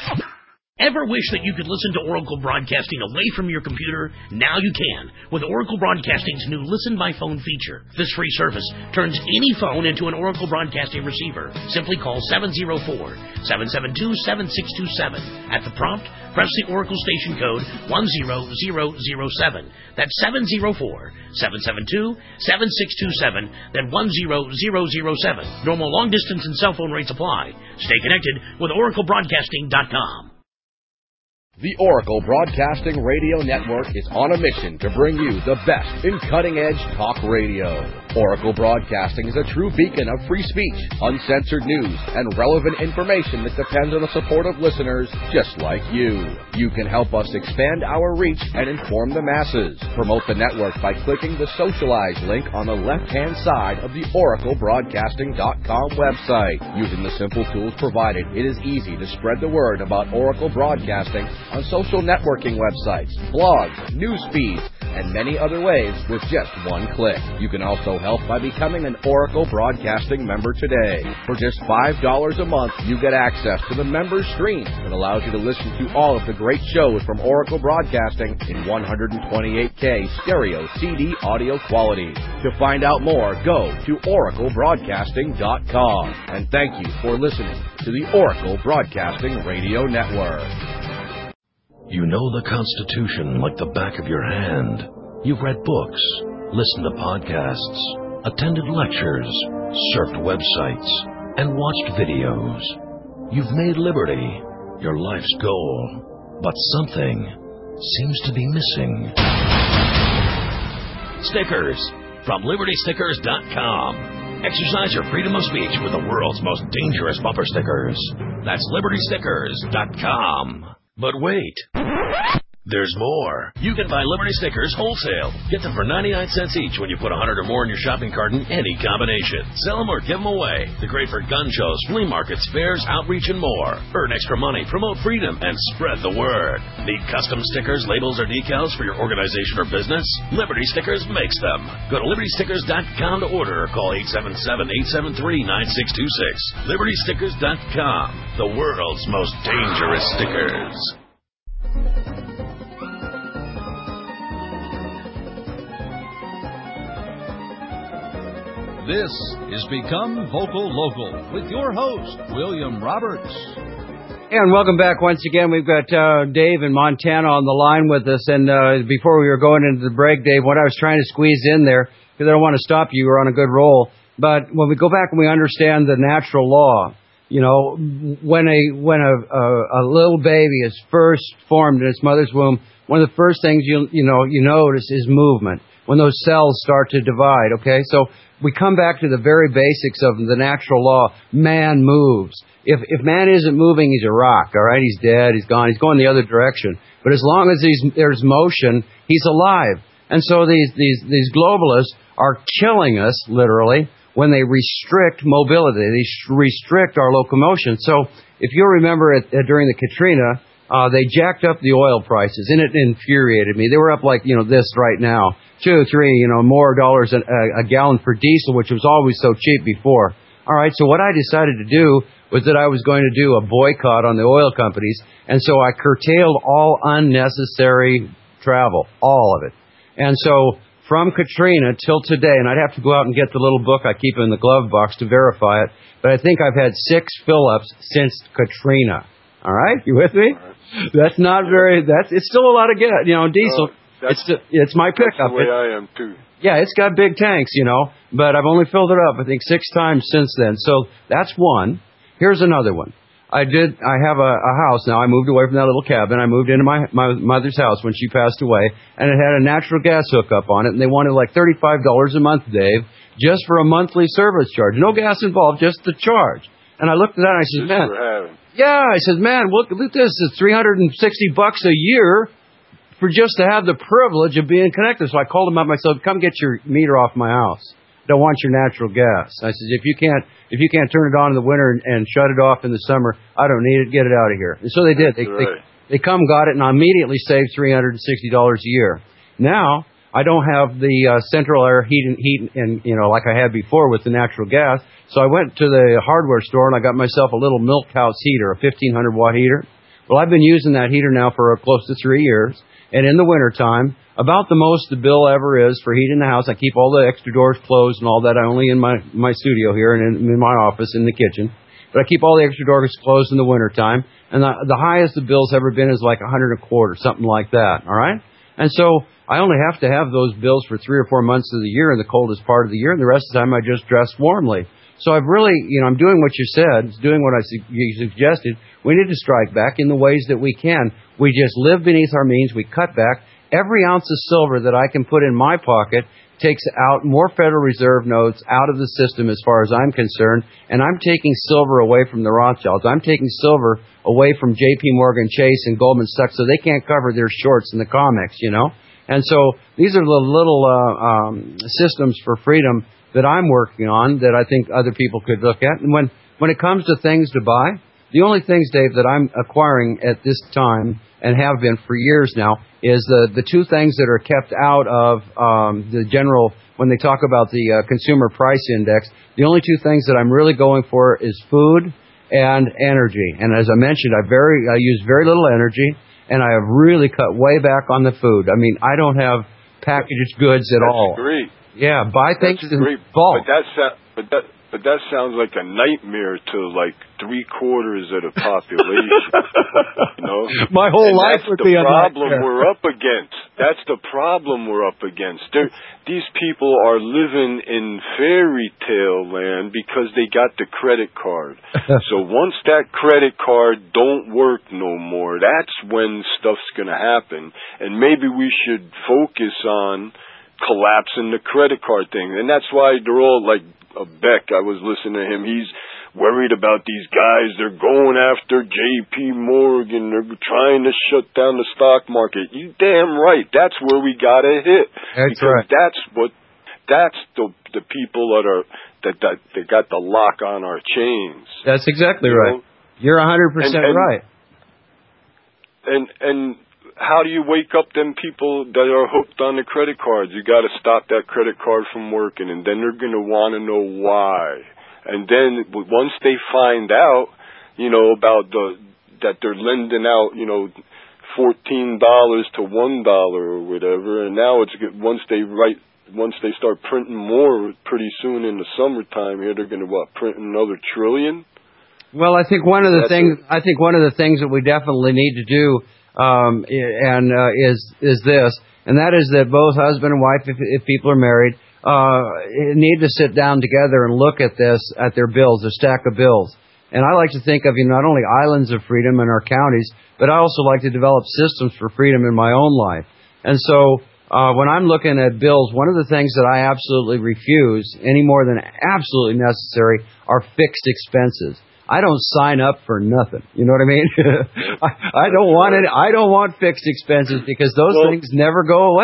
Ever wish that you could listen to Oracle Broadcasting away from your computer? Now you can with Oracle Broadcasting's new Listen by Phone feature. This free service turns any phone into an Oracle Broadcasting receiver. Simply call seven oh four, seven seven two, seven six two seven. At the prompt, press the Oracle station code one zero zero zero seven. That's seven oh four, seven seven two, seven six two seven, then one zero zero zero seven. Normal long distance and cell phone rates apply. Stay connected with Oracle Broadcasting dot com. The Oracle Broadcasting Radio Network is on a mission to bring you the best in cutting-edge talk radio. Oracle Broadcasting is a true beacon of free speech, uncensored news, and relevant information that depends on the support of listeners just like you. You can help us expand our reach and inform the masses. Promote the network by clicking the Socialize link on the left-hand side of the Oracle Broadcasting dot com website. Using the simple tools provided, it is easy to spread the word about Oracle Broadcasting on social networking websites, blogs, news feeds, and many other ways with just one click. You can also help by becoming an Oracle Broadcasting member today. For just five dollars a month, you get access to the member stream that allows you to listen to all of the great shows from Oracle Broadcasting in one twenty-eight K stereo C D audio quality. To find out more, go to Oracle Broadcasting dot com. And thank you for listening to the Oracle Broadcasting Radio Network. You know the Constitution like the back of your hand. You've read books, listened to podcasts, attended lectures, surfed websites, and watched videos. You've made liberty your life's goal, but something seems to be missing. Stickers from Liberty Stickers dot com. Exercise your freedom of speech with the world's most dangerous bumper stickers. That's Liberty Stickers dot com. But wait, there's more. You can buy Liberty stickers wholesale. Get them for ninety-nine cents each when you put one hundred or more in your shopping cart in any combination. Sell them or give them away. They're great for gun shows, flea markets, fairs, outreach, and more. Earn extra money, promote freedom, and spread the word. Need custom stickers, labels, or decals for your organization or business? Liberty Stickers makes them. Go to Liberty Stickers dot com to order or call eight seven seven, eight seven three, nine six two six. Liberty Stickers dot com, the world's most dangerous stickers. This is Become Vocal Local with your host, William Roberts. And welcome back once again. We've got uh, Dave in Montana on the line with us. And uh, before we were going into the break, Dave, what I was trying to squeeze in there, because I don't want to stop you, you're on a good roll. But when we go back and we understand the natural law, you know, when a when a, a, a little baby is first formed in its mother's womb, one of the first things you you know you notice is movement. When those cells start to divide, okay? So we come back to the very basics of the natural law. Man moves. If if man isn't moving, he's a rock, all right? He's dead, he's gone, he's going the other direction. But as long as he's, there's motion, he's alive. And so these, these, these globalists are killing us, literally, when they restrict mobility. They sh- restrict our locomotion. So if you remember it, uh, during the Katrina, uh, they jacked up the oil prices, and it infuriated me. They were up like, you know, this right now, two, three, you know, more dollars a, a gallon for diesel, which was always so cheap before. All right, so what I decided to do was that I was going to do a boycott on the oil companies, and so I curtailed all unnecessary travel, all of it. And so from Katrina till today, and I'd have to go out and get the little book I keep in the glove box to verify it, but I think I've had six fill-ups since Katrina. All right, you with me? Right. That's not very. That's it's still a lot of gas, you know, diesel. Uh, it's it's my pickup. That's the way it, I am too. Yeah, it's got big tanks, you know, but I've only filled it up, I think, six times since then. So that's one. Here's another one. I did. I have a, a house now. I moved away from that little cabin. I moved into my my mother's house when she passed away, and it had a natural gas hookup on it, and they wanted like thirty-five dollars a month, Dave, just for a monthly service charge. No gas involved, just the charge. And I looked at that and I said, man, yeah, I said, man, look, look at this. It's three hundred sixty bucks a year for just to have the privilege of being connected. So I called him up and I said, come get your meter off my house. Don't want your natural gas. I said, if you can't, if you can't turn it on in the winter and, and shut it off in the summer, I don't need it. Get it out of here. And so they did. They, right. they, they come, got it, and I immediately saved three hundred sixty dollars a year. Now, I don't have the uh, central air heat and heat and, you know, like I had before with the natural gas. So I went to the hardware store and I got myself a little milk house heater, a fifteen hundred watt heater. Well, I've been using that heater now for close to three years. And in the wintertime, about the most the bill ever is for heating the house. I keep all the extra doors closed and all that. I only in my, my studio here and in, in my office in the kitchen. But I keep all the extra doors closed in the wintertime. And the, the highest the bill's ever been is like a hundred and a quarter, something like that. All right? And so I only have to have those bills for three or four months of the year in the coldest part of the year. And the rest of the time I just dress warmly. So I've really, you know, I'm doing what you said. It's doing what I su- you suggested. We need to strike back in the ways that we can. We just live beneath our means. We cut back. Every ounce of silver that I can put in my pocket takes out more Federal Reserve notes out of the system as far as I'm concerned. And I'm taking silver away from the Rothschilds. I'm taking silver away from J P Morgan Chase and Goldman Sachs so they can't cover their shorts in the comics, you know. And so these are the little uh, um, systems for freedom that I'm working on that I think other people could look at. And when, when it comes to things to buy, the only things, Dave, that I'm acquiring at this time and have been for years now is the, the two things that are kept out of um, the general, when they talk about the uh, consumer price index, the only two things that I'm really going for is food and energy. And as I mentioned, I very I use very little energy, and I have really cut way back on the food. I mean, I don't have packaged goods at That's all. Great. Yeah, buy things That's in great. bulk. But that, but that, but that sounds like a nightmare to like three quarters of the population. You know, my whole and life that's would the be a problem nightmare. we're up against. That's the problem we're up against. They're, these people are living in fairy tale land because they got the credit card. So once that credit card don't work no more, that's when stuff's gonna happen. And maybe we should focus on collapsing the credit card thing. And that's why they're all like uh, Beck, I was listening to him, he's worried about these guys, they're going after J P Morgan, they're trying to shut down the stock market. You damn right, that's where we gotta hit. That's because right. that's what that's the the people that are that that they got the lock on our chains. That's exactly you right. know? You're one hundred percent and, and, right. And and how do you wake up them people that are hooked on the credit cards? You got to stop that credit card from working, and then they're going to want to know why. And then once they find out, you know, about the that they're lending out, you know, fourteen dollars to one dollar or whatever, and now it's once they write, once they start printing more, pretty soon in the summertime here, they're going to what, print another trillion. Well, I think one of the That's things it. I think one of the things that we definitely need to do um, and uh, is is this, and that is that both husband and wife, if, if people are married, uh, need to sit down together and look at this, at their bills, their stack of bills. And I like to think of you know, not only islands of freedom in our counties, but I also like to develop systems for freedom in my own life. And so uh, when I'm looking at bills, one of the things that I absolutely refuse, any more than absolutely necessary, are fixed expenses. I don't sign up for nothing. You know what I mean? I, I don't want it. I don't want fixed expenses because those well, things never go away.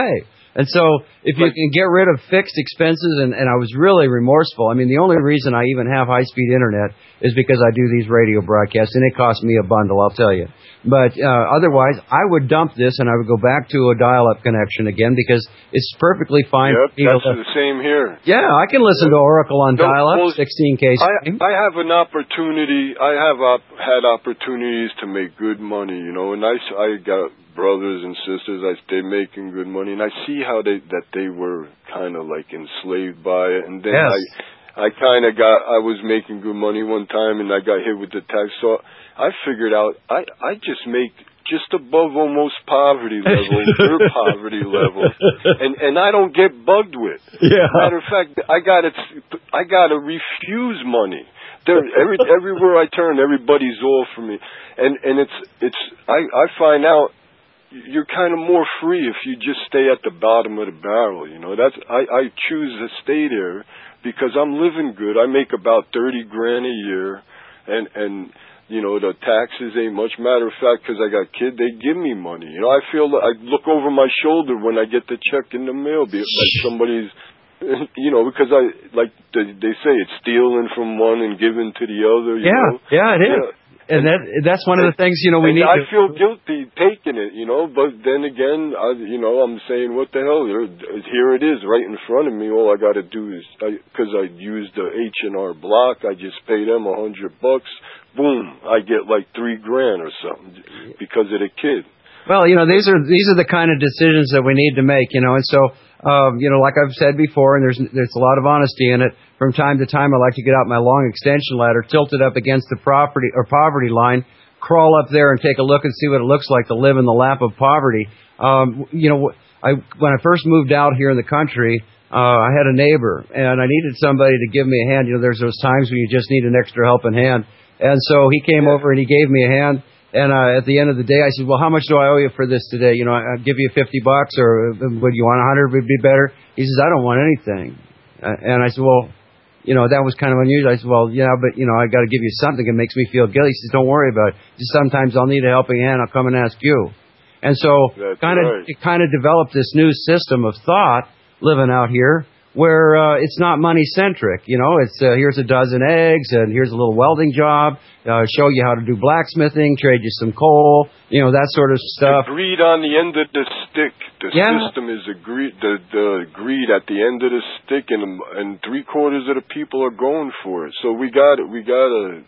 And so if you can get rid of fixed expenses, and, and I was really remorseful. I mean, the only reason I even have high-speed internet is because I do these radio broadcasts, and it costs me a bundle, I'll tell you. But uh, otherwise, I would dump this, and I would go back to a dial-up connection again, because it's perfectly fine. Yep, for people that's to, the same here. Yeah, I can listen to Oracle on No, dial-up, well, sixteen K. I, I have an opportunity. I have op- had opportunities to make good money, you know, and I, I got brothers and sisters. I they making good money, and I see how they that they were kind of like enslaved by it. And then yes. I, I kind of got. I was making good money one time, and I got hit with the tax. So I figured out I I just make just above almost poverty level, their poverty level, and and I don't get bugged with. Yeah. Matter of fact, I got to I got to refuse money. There, every everywhere I turn, everybody's all for me, and and it's it's I I find out you're kind of more free if you just stay at the bottom of the barrel. You know, that's I I choose to stay there because I'm living good. I make about thirty grand a year, and and you know the taxes ain't much. Matter of fact, because I got kids, they give me money. You know, I feel I look over my shoulder when I get the check in the mail, be it like somebody's. You know, because I like they, they say it's stealing from one and giving to the other. You yeah, know? yeah, it is. Yeah. And that that's one of the things, you know, we and need I to... feel guilty taking it, you know, but then again, I, you know, I'm saying, what the hell? Here it is right in front of me. All I got to do is, because I, I used the H and R Block, I just pay them a hundred bucks. Boom, I get like three grand or something because of the kid. Well, you know, these are these are the kind of decisions that we need to make, you know, and so... Um, you know, like I've said before, and there's there's a lot of honesty in it. From time to time, I like to get out my long extension ladder, tilt it up against the property or poverty line, crawl up there and take a look and see what it looks like to live in the lap of poverty. Um, you know, I when I first moved out here in the country, uh, I had a neighbor, and I needed somebody to give me a hand. You know, there's those times when you just need an extra helping hand, and so he came over and he gave me a hand. And uh, at the end of the day, I said, well, how much do I owe you for this today? You know, I'll give you fifty bucks, or would you want a hundred? Would be better. He says, I don't want anything. Uh, and I said, well, you know, that was kind of unusual. I said, well, yeah, but, you know, I got to give you something that makes me feel guilty. He says, don't worry about it. Just sometimes I'll need a helping hand. I'll come and ask you. And so kind of, it kind of developed this new system of thought living out here, where uh, it's not money-centric. You know, it's uh, here's a dozen eggs, and here's a little welding job, uh, show you how to do blacksmithing, trade you some coal, you know, that sort of stuff. The greed on the end of the stick. The yeah. system is a greed, the, the greed at the end of the stick, and and three quarters of the people are going for it. So we got we got to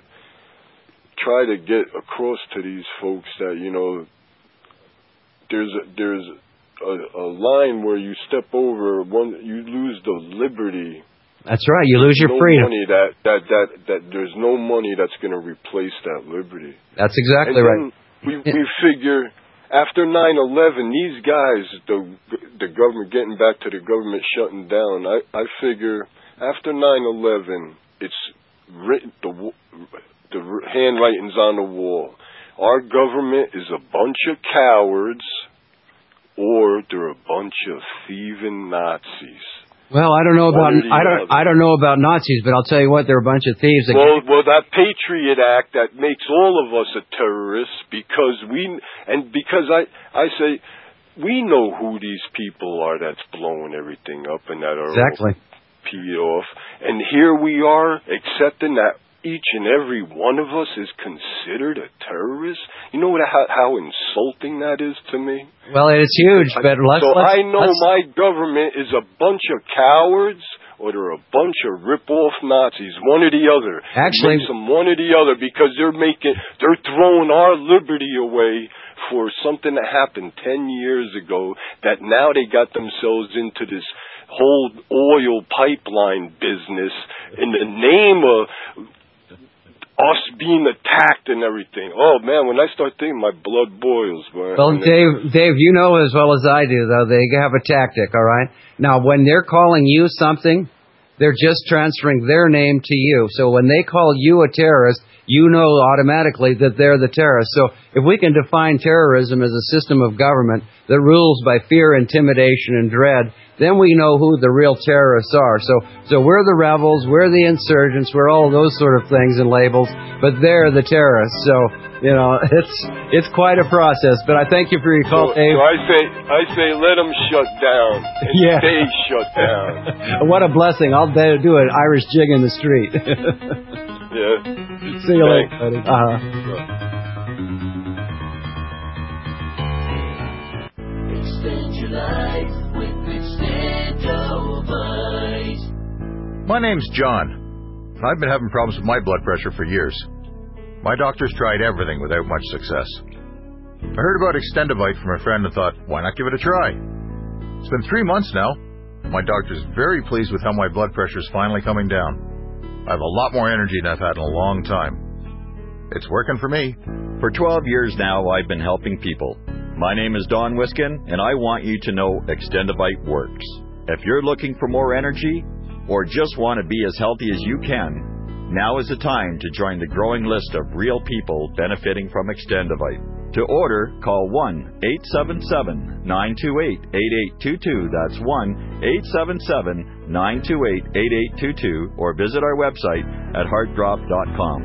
try to get across to these folks that, you know, there's a, there's A, a line where you step over one, you lose the liberty. That's right. You lose your no freedom. Money that, that that that there's no money that's going to replace that liberty. That's exactly and right. We we figure after nine eleven, these guys, the the government getting back to the government shutting down. I I figure after nine eleven, it's written the the handwriting's on the wall. Our government is a bunch of cowards. Or they're a bunch of thieving Nazis. Well, I don't know about I don't other. I don't know about Nazis, but I'll tell you what, they're a bunch of thieves. That well, well, that Patriot Act that makes all of us a terrorist because we and because I I say we know who these people are that's blowing everything up and that are exactly peed off, and here we are accepting that. Each and every one of us is considered a terrorist. You know what, how, how insulting that is to me? Well, it's huge, but let's... So let's, I know let's, my government is a bunch of cowards or they're a bunch of rip-off Nazis, one or the other. Actually... It makes them one or the other because they're making, they're throwing our liberty away for something that happened ten years ago that now they got themselves into this whole oil pipeline business in the name of... us being attacked and everything. Oh, man, when I start thinking, my blood boils. Man. Well, Dave, Dave, you know as well as I do, though, they have a tactic, all right? Now, when they're calling you something, they're just transferring their name to you. So when they call you a terrorist, you know automatically that they're the terrorist. So if we can define terrorism as a system of government that rules by fear, intimidation, and dread, then we know who the real terrorists are. So so we're the rebels, we're the insurgents, we're all those sort of things and labels, but they're the terrorists. So You know, it's it's quite a process. But I thank you for your call, so, Dave. So I say, I say, let them shut down and yeah. stay shut down. What a blessing! I'll do an Irish jig in the street. yeah. See you Thanks. later, buddy. Uh-huh. Extend your life with Extendovite. My name's John. I've been having problems with my blood pressure for years. My doctors tried everything without much success. I heard about Extendovite from a friend and thought, why not give it a try? It's been three months now. My doctor's very pleased with how my blood pressure is finally coming down. I have a lot more energy than I've had in a long time. It's working for me. For twelve years now, I've been helping people. My name is Don Wiskin, and I want you to know Extendovite works. If you're looking for more energy, or just want to be as healthy as you can, now is the time to join the growing list of real people benefiting from Extendovite. To order, call one eight seven seven, nine two eight, eight eight two two. That's one eight seven seven, nine two eight, eight eight two two, or visit our website at heart drop dot com.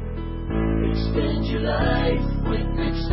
Extend your life with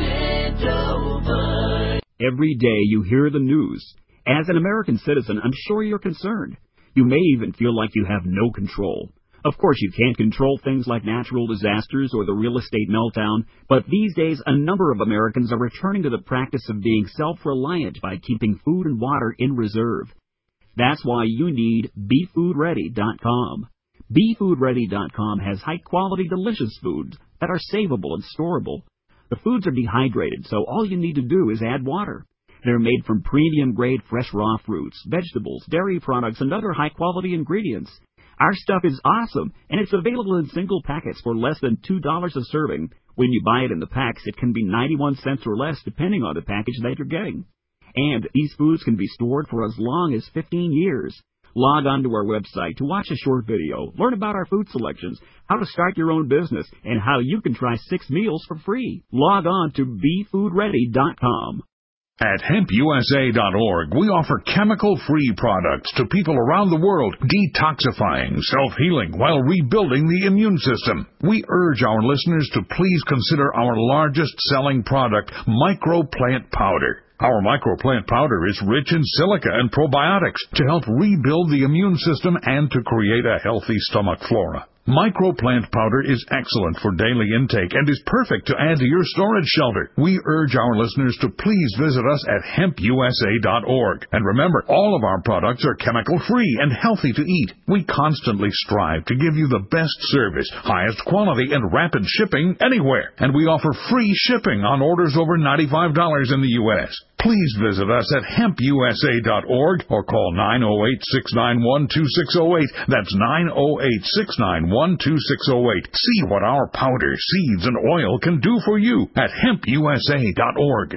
Extendovite. Every day you hear the news. As an American citizen, I'm sure you're concerned. You may even feel like you have no control. Of course, you can't control things like natural disasters or the real estate meltdown, but these days a number of Americans are returning to the practice of being self-reliant by keeping food and water in reserve. That's why you need be food ready dot com. be food ready dot com has high-quality, delicious foods that are savable and storable. The foods are dehydrated, so all you need to do is add water. They're made from premium-grade fresh raw fruits, vegetables, dairy products, and other high-quality ingredients. Our stuff is awesome, and it's available in single packets for less than two dollars a serving. When you buy it in the packs, it can be ninety-one cents or less, depending on the package that you're getting. And these foods can be stored for as long as fifteen years. Log on to our website to watch a short video, learn about our food selections, how to start your own business, and how you can try six meals for free. Log on to be food ready dot com. At hemp U S A dot org, we offer chemical-free products to people around the world, detoxifying, self-healing, while rebuilding the immune system. We urge our listeners to please consider our largest-selling product, Microplant Powder. Our Microplant Powder is rich in silica and probiotics to help rebuild the immune system and to create a healthy stomach flora. Microplant Powder is excellent for daily intake and is perfect to add to your storage shelter. We urge our listeners to please visit us at hemp U S A dot org. And remember, all of our products are chemical-free and healthy to eat. We constantly strive to give you the best service, highest quality, and rapid shipping anywhere. And we offer free shipping on orders over ninety-five dollars in the U S Please visit us at hemp U S A dot org or call nine oh eight, six nine one, two six oh eight. That's nine oh eight, six nine one, two six oh eight. See what our powder, seeds, and oil can do for you at hemp U S A dot org.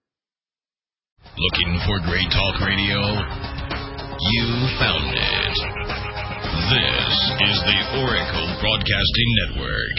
Looking for great talk radio? You found it. This is the Oracle Broadcasting Network.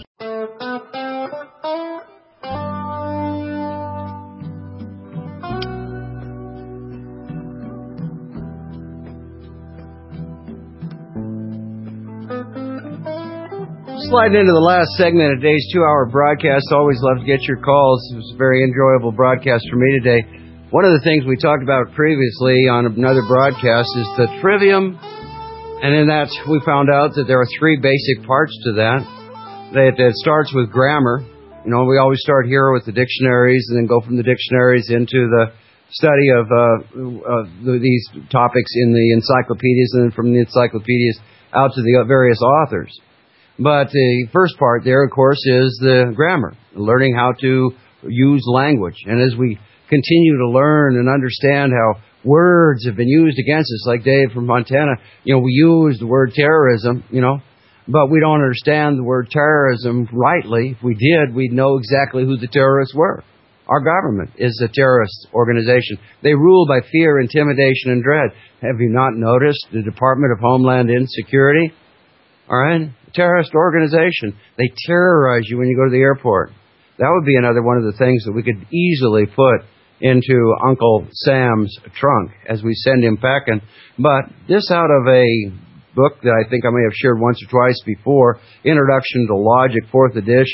Sliding into the last segment of today's two-hour broadcast. Always love to get your calls. It was a very enjoyable broadcast for me today. One of the things we talked about previously on another broadcast is the trivium, and in that we found out that there are three basic parts to that. That it starts with grammar. You know, we always start here with the dictionaries and then go from the dictionaries into the study of uh, uh, these topics in the encyclopedias, and then from the encyclopedias out to the various authors. But the first part there, of course, is the grammar, learning how to use language. And as we continue to learn and understand how words have been used against us, like Dave from Montana, you know, we use the word terrorism, you know, but we don't understand the word terrorism rightly. If we did, we'd know exactly who the terrorists were. Our government is a terrorist organization. They rule by fear, intimidation, and dread. Have you not noticed the Department of Homeland Security? All right? Terrorist organization. They terrorize you when you go to the airport. That would be another one of the things that we could easily put into Uncle Sam's trunk as we send him packing. But this out of a book that I think I may have shared once or twice before, Introduction to Logic, fourth edition,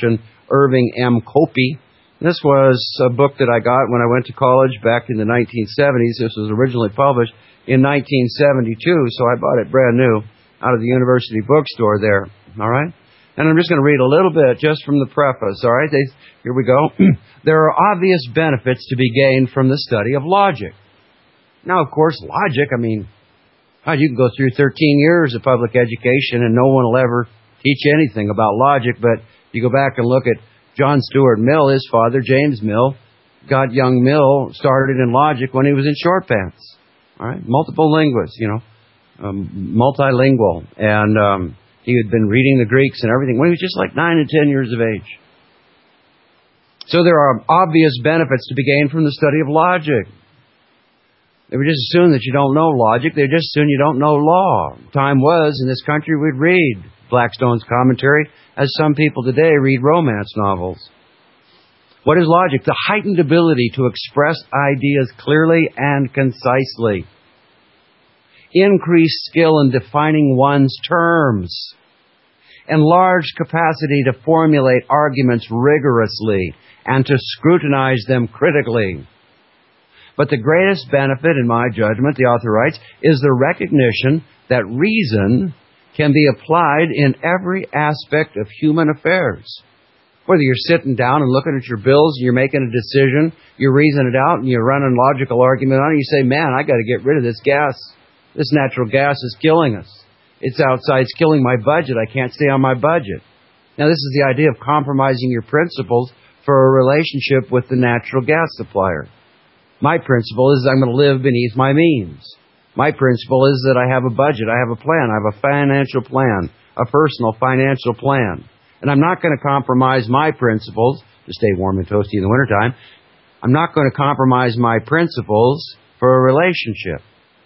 Irving M. Copey. This was a book that I got when I went to college back in the nineteen seventies. This was originally published in nineteen seventy-two, so I bought it brand new out of the university bookstore there. All right? And I'm just going to read a little bit just from the preface. All right? They, here we go. There are obvious benefits to be gained from the study of logic. Now, of course, logic, I mean, you can go through thirteen years of public education and no one will ever teach anything about logic, but you go back and look at John Stuart Mill, his father, James Mill, got young Mill started in logic when he was in short pants. All right? Multiple linguists, you know, um, multilingual. And um, he had been reading the Greeks and everything when he was just like nine and ten years of age. So there are obvious benefits to be gained from the study of logic. They would just assume that you don't know logic. They just assume you don't know law. Time was, in this country, we'd read Blackstone's commentary, as some people today read romance novels. What is logic? The heightened ability to express ideas clearly and concisely. Increased skill in defining one's terms. Enlarged capacity to formulate arguments rigorously and to scrutinize them critically. But the greatest benefit, in my judgment, the author writes, is the recognition that reason can be applied in every aspect of human affairs. Whether you're sitting down and looking at your bills and you're making a decision, you reason it out and you run a logical argument on it, you say, man, I got to get rid of this gas. This natural gas is killing us. It's outside, it's killing my budget. I can't stay on my budget. Now, this is the idea of compromising your principles for a relationship with the natural gas supplier. My principle is I'm going to live beneath my means. My principle is that I have a budget, I have a plan, I have a financial plan, a personal financial plan. And I'm not going to compromise my principles to stay warm and toasty in the wintertime. I'm not going to compromise my principles for a relationship.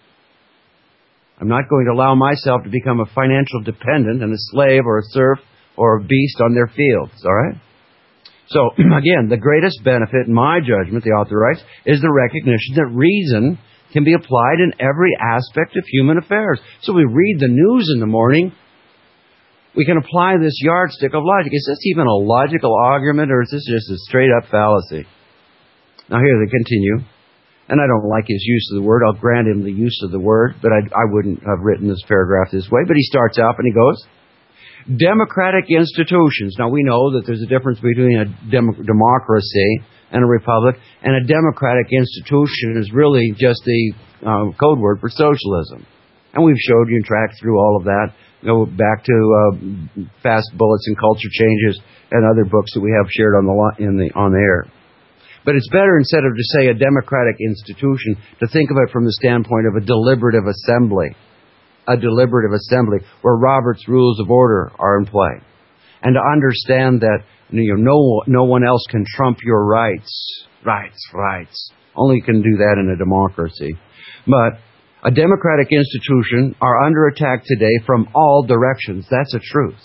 I'm not going to allow myself to become a financial dependent and a slave or a serf or a beast on their fields, all right? So, again, the greatest benefit, in my judgment, the author writes, is the recognition that reason can be applied in every aspect of human affairs. So we read the news in the morning. We can apply this yardstick of logic. Is this even a logical argument, or is this just a straight-up fallacy? Now, here they continue. And I don't like his use of the word. I'll grant him the use of the word, but I, I wouldn't have written this paragraph this way. But he starts out and he goes, democratic institutions. Now, we know that there's a difference between a dem- democracy and a republic, and a democratic institution is really just the uh, code word for socialism. And we've showed you and tracked through all of that. Go back to uh, Fast Bullets and Culture Changes and other books that we have shared on the in the on the air. But it's better, instead of to say a democratic institution, to think of it from the standpoint of a deliberative assembly. A deliberative assembly where Robert's Rules of Order are in play. And to understand that you know, no, no one else can trump your rights. Rights, rights. Only you can do that in a democracy. But a democratic institution are under attack today from all directions. That's a truth.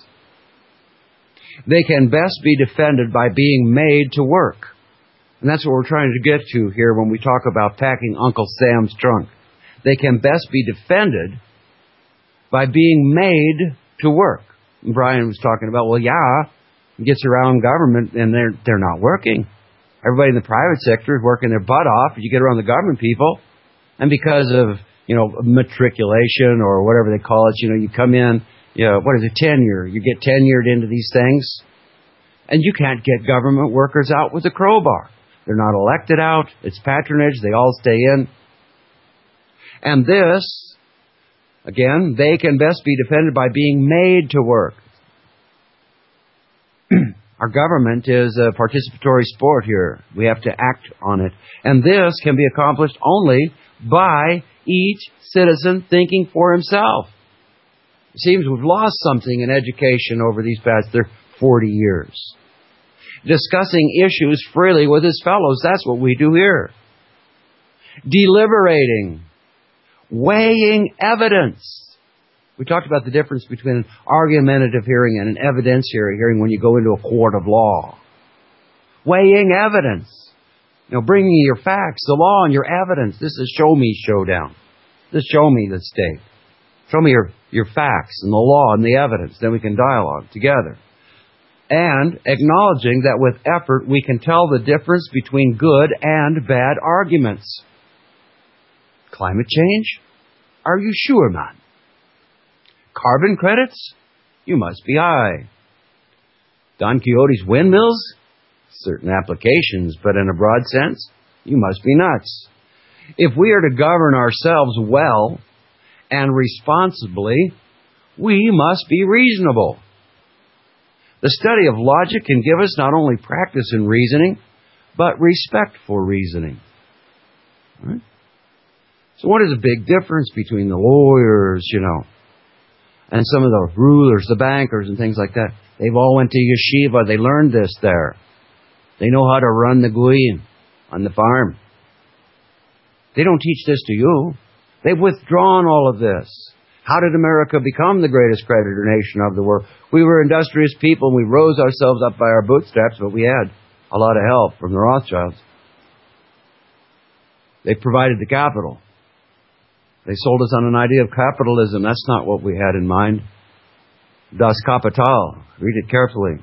They can best be defended by being made to work. And that's what we're trying to get to here when we talk about packing Uncle Sam's trunk. They can best be defended by being made to work. And Brian was talking about, well, yeah, it gets around government and they're they're not working. Everybody in the private sector is working their butt off. You get around the government people, and because of, you know, matriculation or whatever they call it, you know, you come in, you know, what is it, tenure? You get tenured into these things, and you can't get government workers out with a crowbar. They're not elected out. It's patronage. They all stay in. And this, again, they can best be defended by being made to work. Our government is a participatory sport here. We have to act on it. And this can be accomplished only by each citizen thinking for himself. It seems we've lost something in education over these past forty years. Discussing issues freely with his fellows, that's what we do here. Deliberating. Weighing evidence. We talked about the difference between an argumentative hearing and an evidence hearing when you go into a court of law. Weighing evidence. You know, bringing your facts, the law, and your evidence. This is show me showdown. This show me the state. Show me your, your facts and the law and the evidence. Then we can dialogue together. and acknowledging that with effort we can tell the difference between good and bad arguments. Climate change? Are you sure, man? Carbon credits? You must be high. Don Quixote's windmills? Certain applications, but in a broad sense, you must be nuts. If we are to govern ourselves well and responsibly, we must be reasonable. The study of logic can give us not only practice in reasoning, but respect for reasoning. Right? So what is the big difference between the lawyers, you know, and some of the rulers, the bankers and things like that? They've all went to yeshiva. They learned this there. They know how to run the goyim on the farm. They don't teach this to you. They've withdrawn all of this. How did America become the greatest creditor nation of the world? We were industrious people and we rose ourselves up by our bootstraps, but we had a lot of help from the Rothschilds. They provided the capital. They sold us on an idea of capitalism. That's not what we had in mind. Das Kapital. Read it carefully.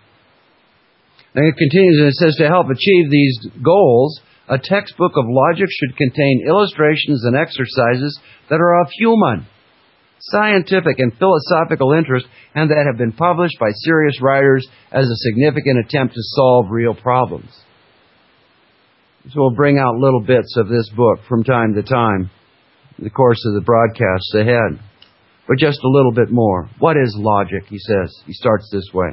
And it continues and it says, to help achieve these goals, a textbook of logic should contain illustrations and exercises that are of human, scientific, and philosophical interest, and that have been published by serious writers as a significant attempt to solve real problems. So we'll bring out little bits of this book from time to time in the course of the broadcasts ahead. But just a little bit more. What is logic, he says. He starts this way.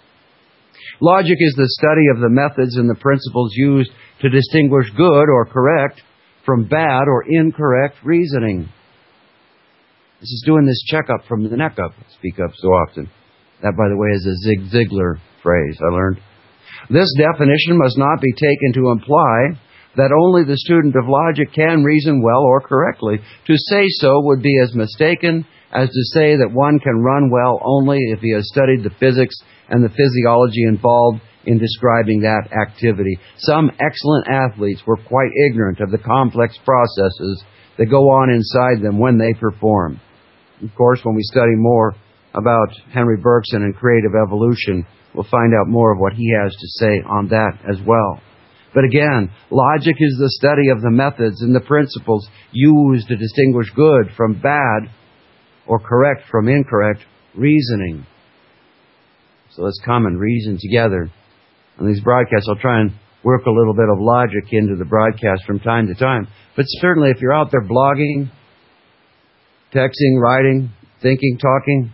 Logic is the study of the methods and the principles used to distinguish good or correct from bad or incorrect reasoning. This is doing this checkup from the neck up. I speak up so often. That, by the way, is a Zig Ziglar phrase I learned. This definition must not be taken to imply that only the student of logic can reason well or correctly. To say so would be as mistaken as to say that one can run well only if he has studied the physics and the physiology involved in describing that activity. Some excellent athletes were quite ignorant of the complex processes that go on inside them when they perform. Of course, when we study more about Henry Bergson and creative evolution, we'll find out more of what he has to say on that as well. But again, logic is the study of the methods and the principles used to distinguish good from bad or correct from incorrect reasoning. So let's come and reason together. On these broadcasts, I'll try and work a little bit of logic into the broadcast from time to time. But certainly if you're out there blogging, texting, writing, thinking, talking,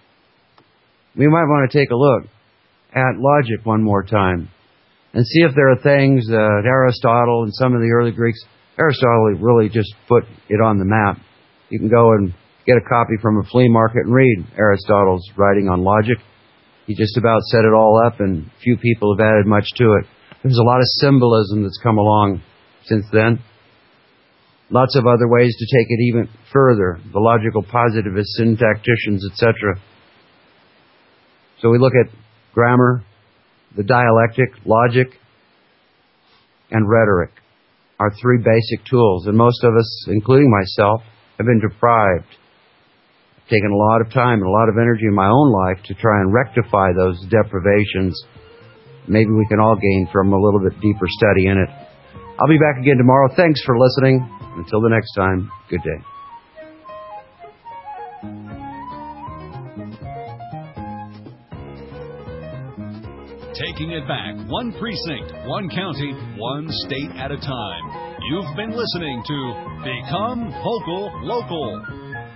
we might want to take a look at logic one more time and see if there are things that Aristotle and some of the early Greeks, Aristotle really just put it on the map. You can go and get a copy from a flea market and read Aristotle's writing on logic. He just about set it all up, and few people have added much to it. There's a lot of symbolism that's come along since then. Lots of other ways to take it even further. The logical positivists, syntacticians, et cetera. So we look at grammar, the dialectic, logic, and rhetoric. Our three basic tools. And most of us, including myself, have been deprived. I've taken a lot of time and a lot of energy in my own life to try and rectify those deprivations. Maybe we can all gain from a little bit deeper study in it. I'll be back again tomorrow. Thanks for listening. Until the next time, good day. Taking it back, one precinct, one county, one state at a time. You've been listening to Become Vocal Local.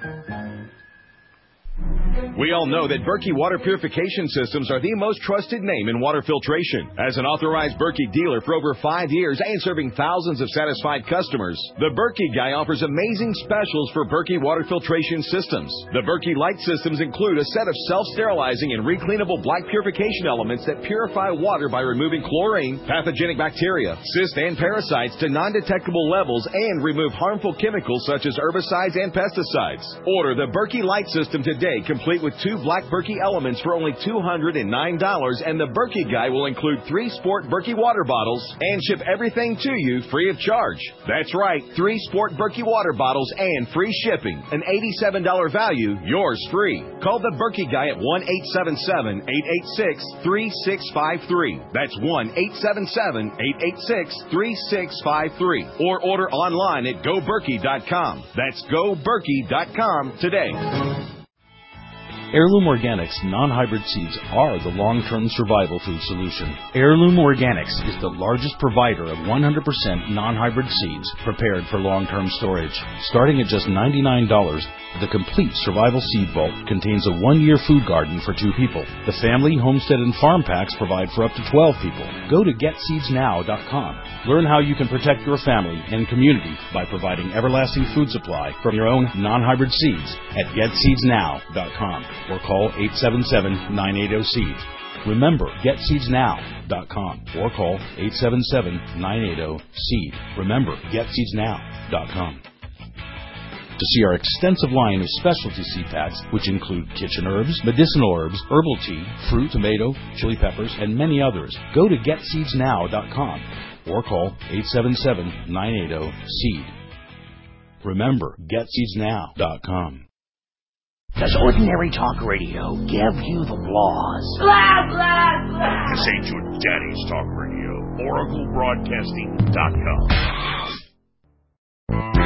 We all know that Berkey Water Purification Systems are the most trusted name in water filtration. As an authorized Berkey dealer for over five years and serving thousands of satisfied customers, the Berkey Guy offers amazing specials for Berkey Water Filtration Systems. The Berkey Light Systems include a set of self-sterilizing and recleanable black purification elements that purify water by removing chlorine, pathogenic bacteria, cysts, and parasites to non-detectable levels and remove harmful chemicals such as herbicides and pesticides. Order the Berkey Light System today, complete with with two Black Berkey Elements for only two hundred nine dollars, and the Berkey Guy will include three Sport Berkey water bottles and ship everything to you free of charge. That's right, three Sport Berkey water bottles and free shipping. An eighty-seven dollars value, yours free. Call the Berkey Guy at one eight seven seven, eight eight six, three six five three. That's one eight seven seven, eight eight six, three six five three. Or order online at go berkey dot com. That's go berkey dot com today. Heirloom Organics non-hybrid seeds are the long-term survival food solution. Heirloom Organics is the largest provider of one hundred percent non-hybrid seeds prepared for long-term storage. Starting at just ninety-nine dollars, the complete survival seed vault contains a one-year food garden for two people. The family, homestead, and farm packs provide for up to twelve people. Go to get seeds now dot com. Learn how you can protect your family and community by providing everlasting food supply from your own non-hybrid seeds at get seeds now dot com. Or call eight seven seven, nine eight zero, seed. Remember, get seeds now dot com or call eight seven seven, nine eight zero, seed. Remember, get seeds now dot com. To see our extensive line of specialty seed packs, which include kitchen herbs, medicinal herbs, herbal tea, fruit, tomato, chili peppers, and many others, go to get seeds now dot com or call eight seven seven, nine eight zero, seed. Remember, get seeds now dot com. Does ordinary talk radio give you the blahs? Blah, blah, blah. This ain't your daddy's talk radio. Oracle Broadcasting dot com.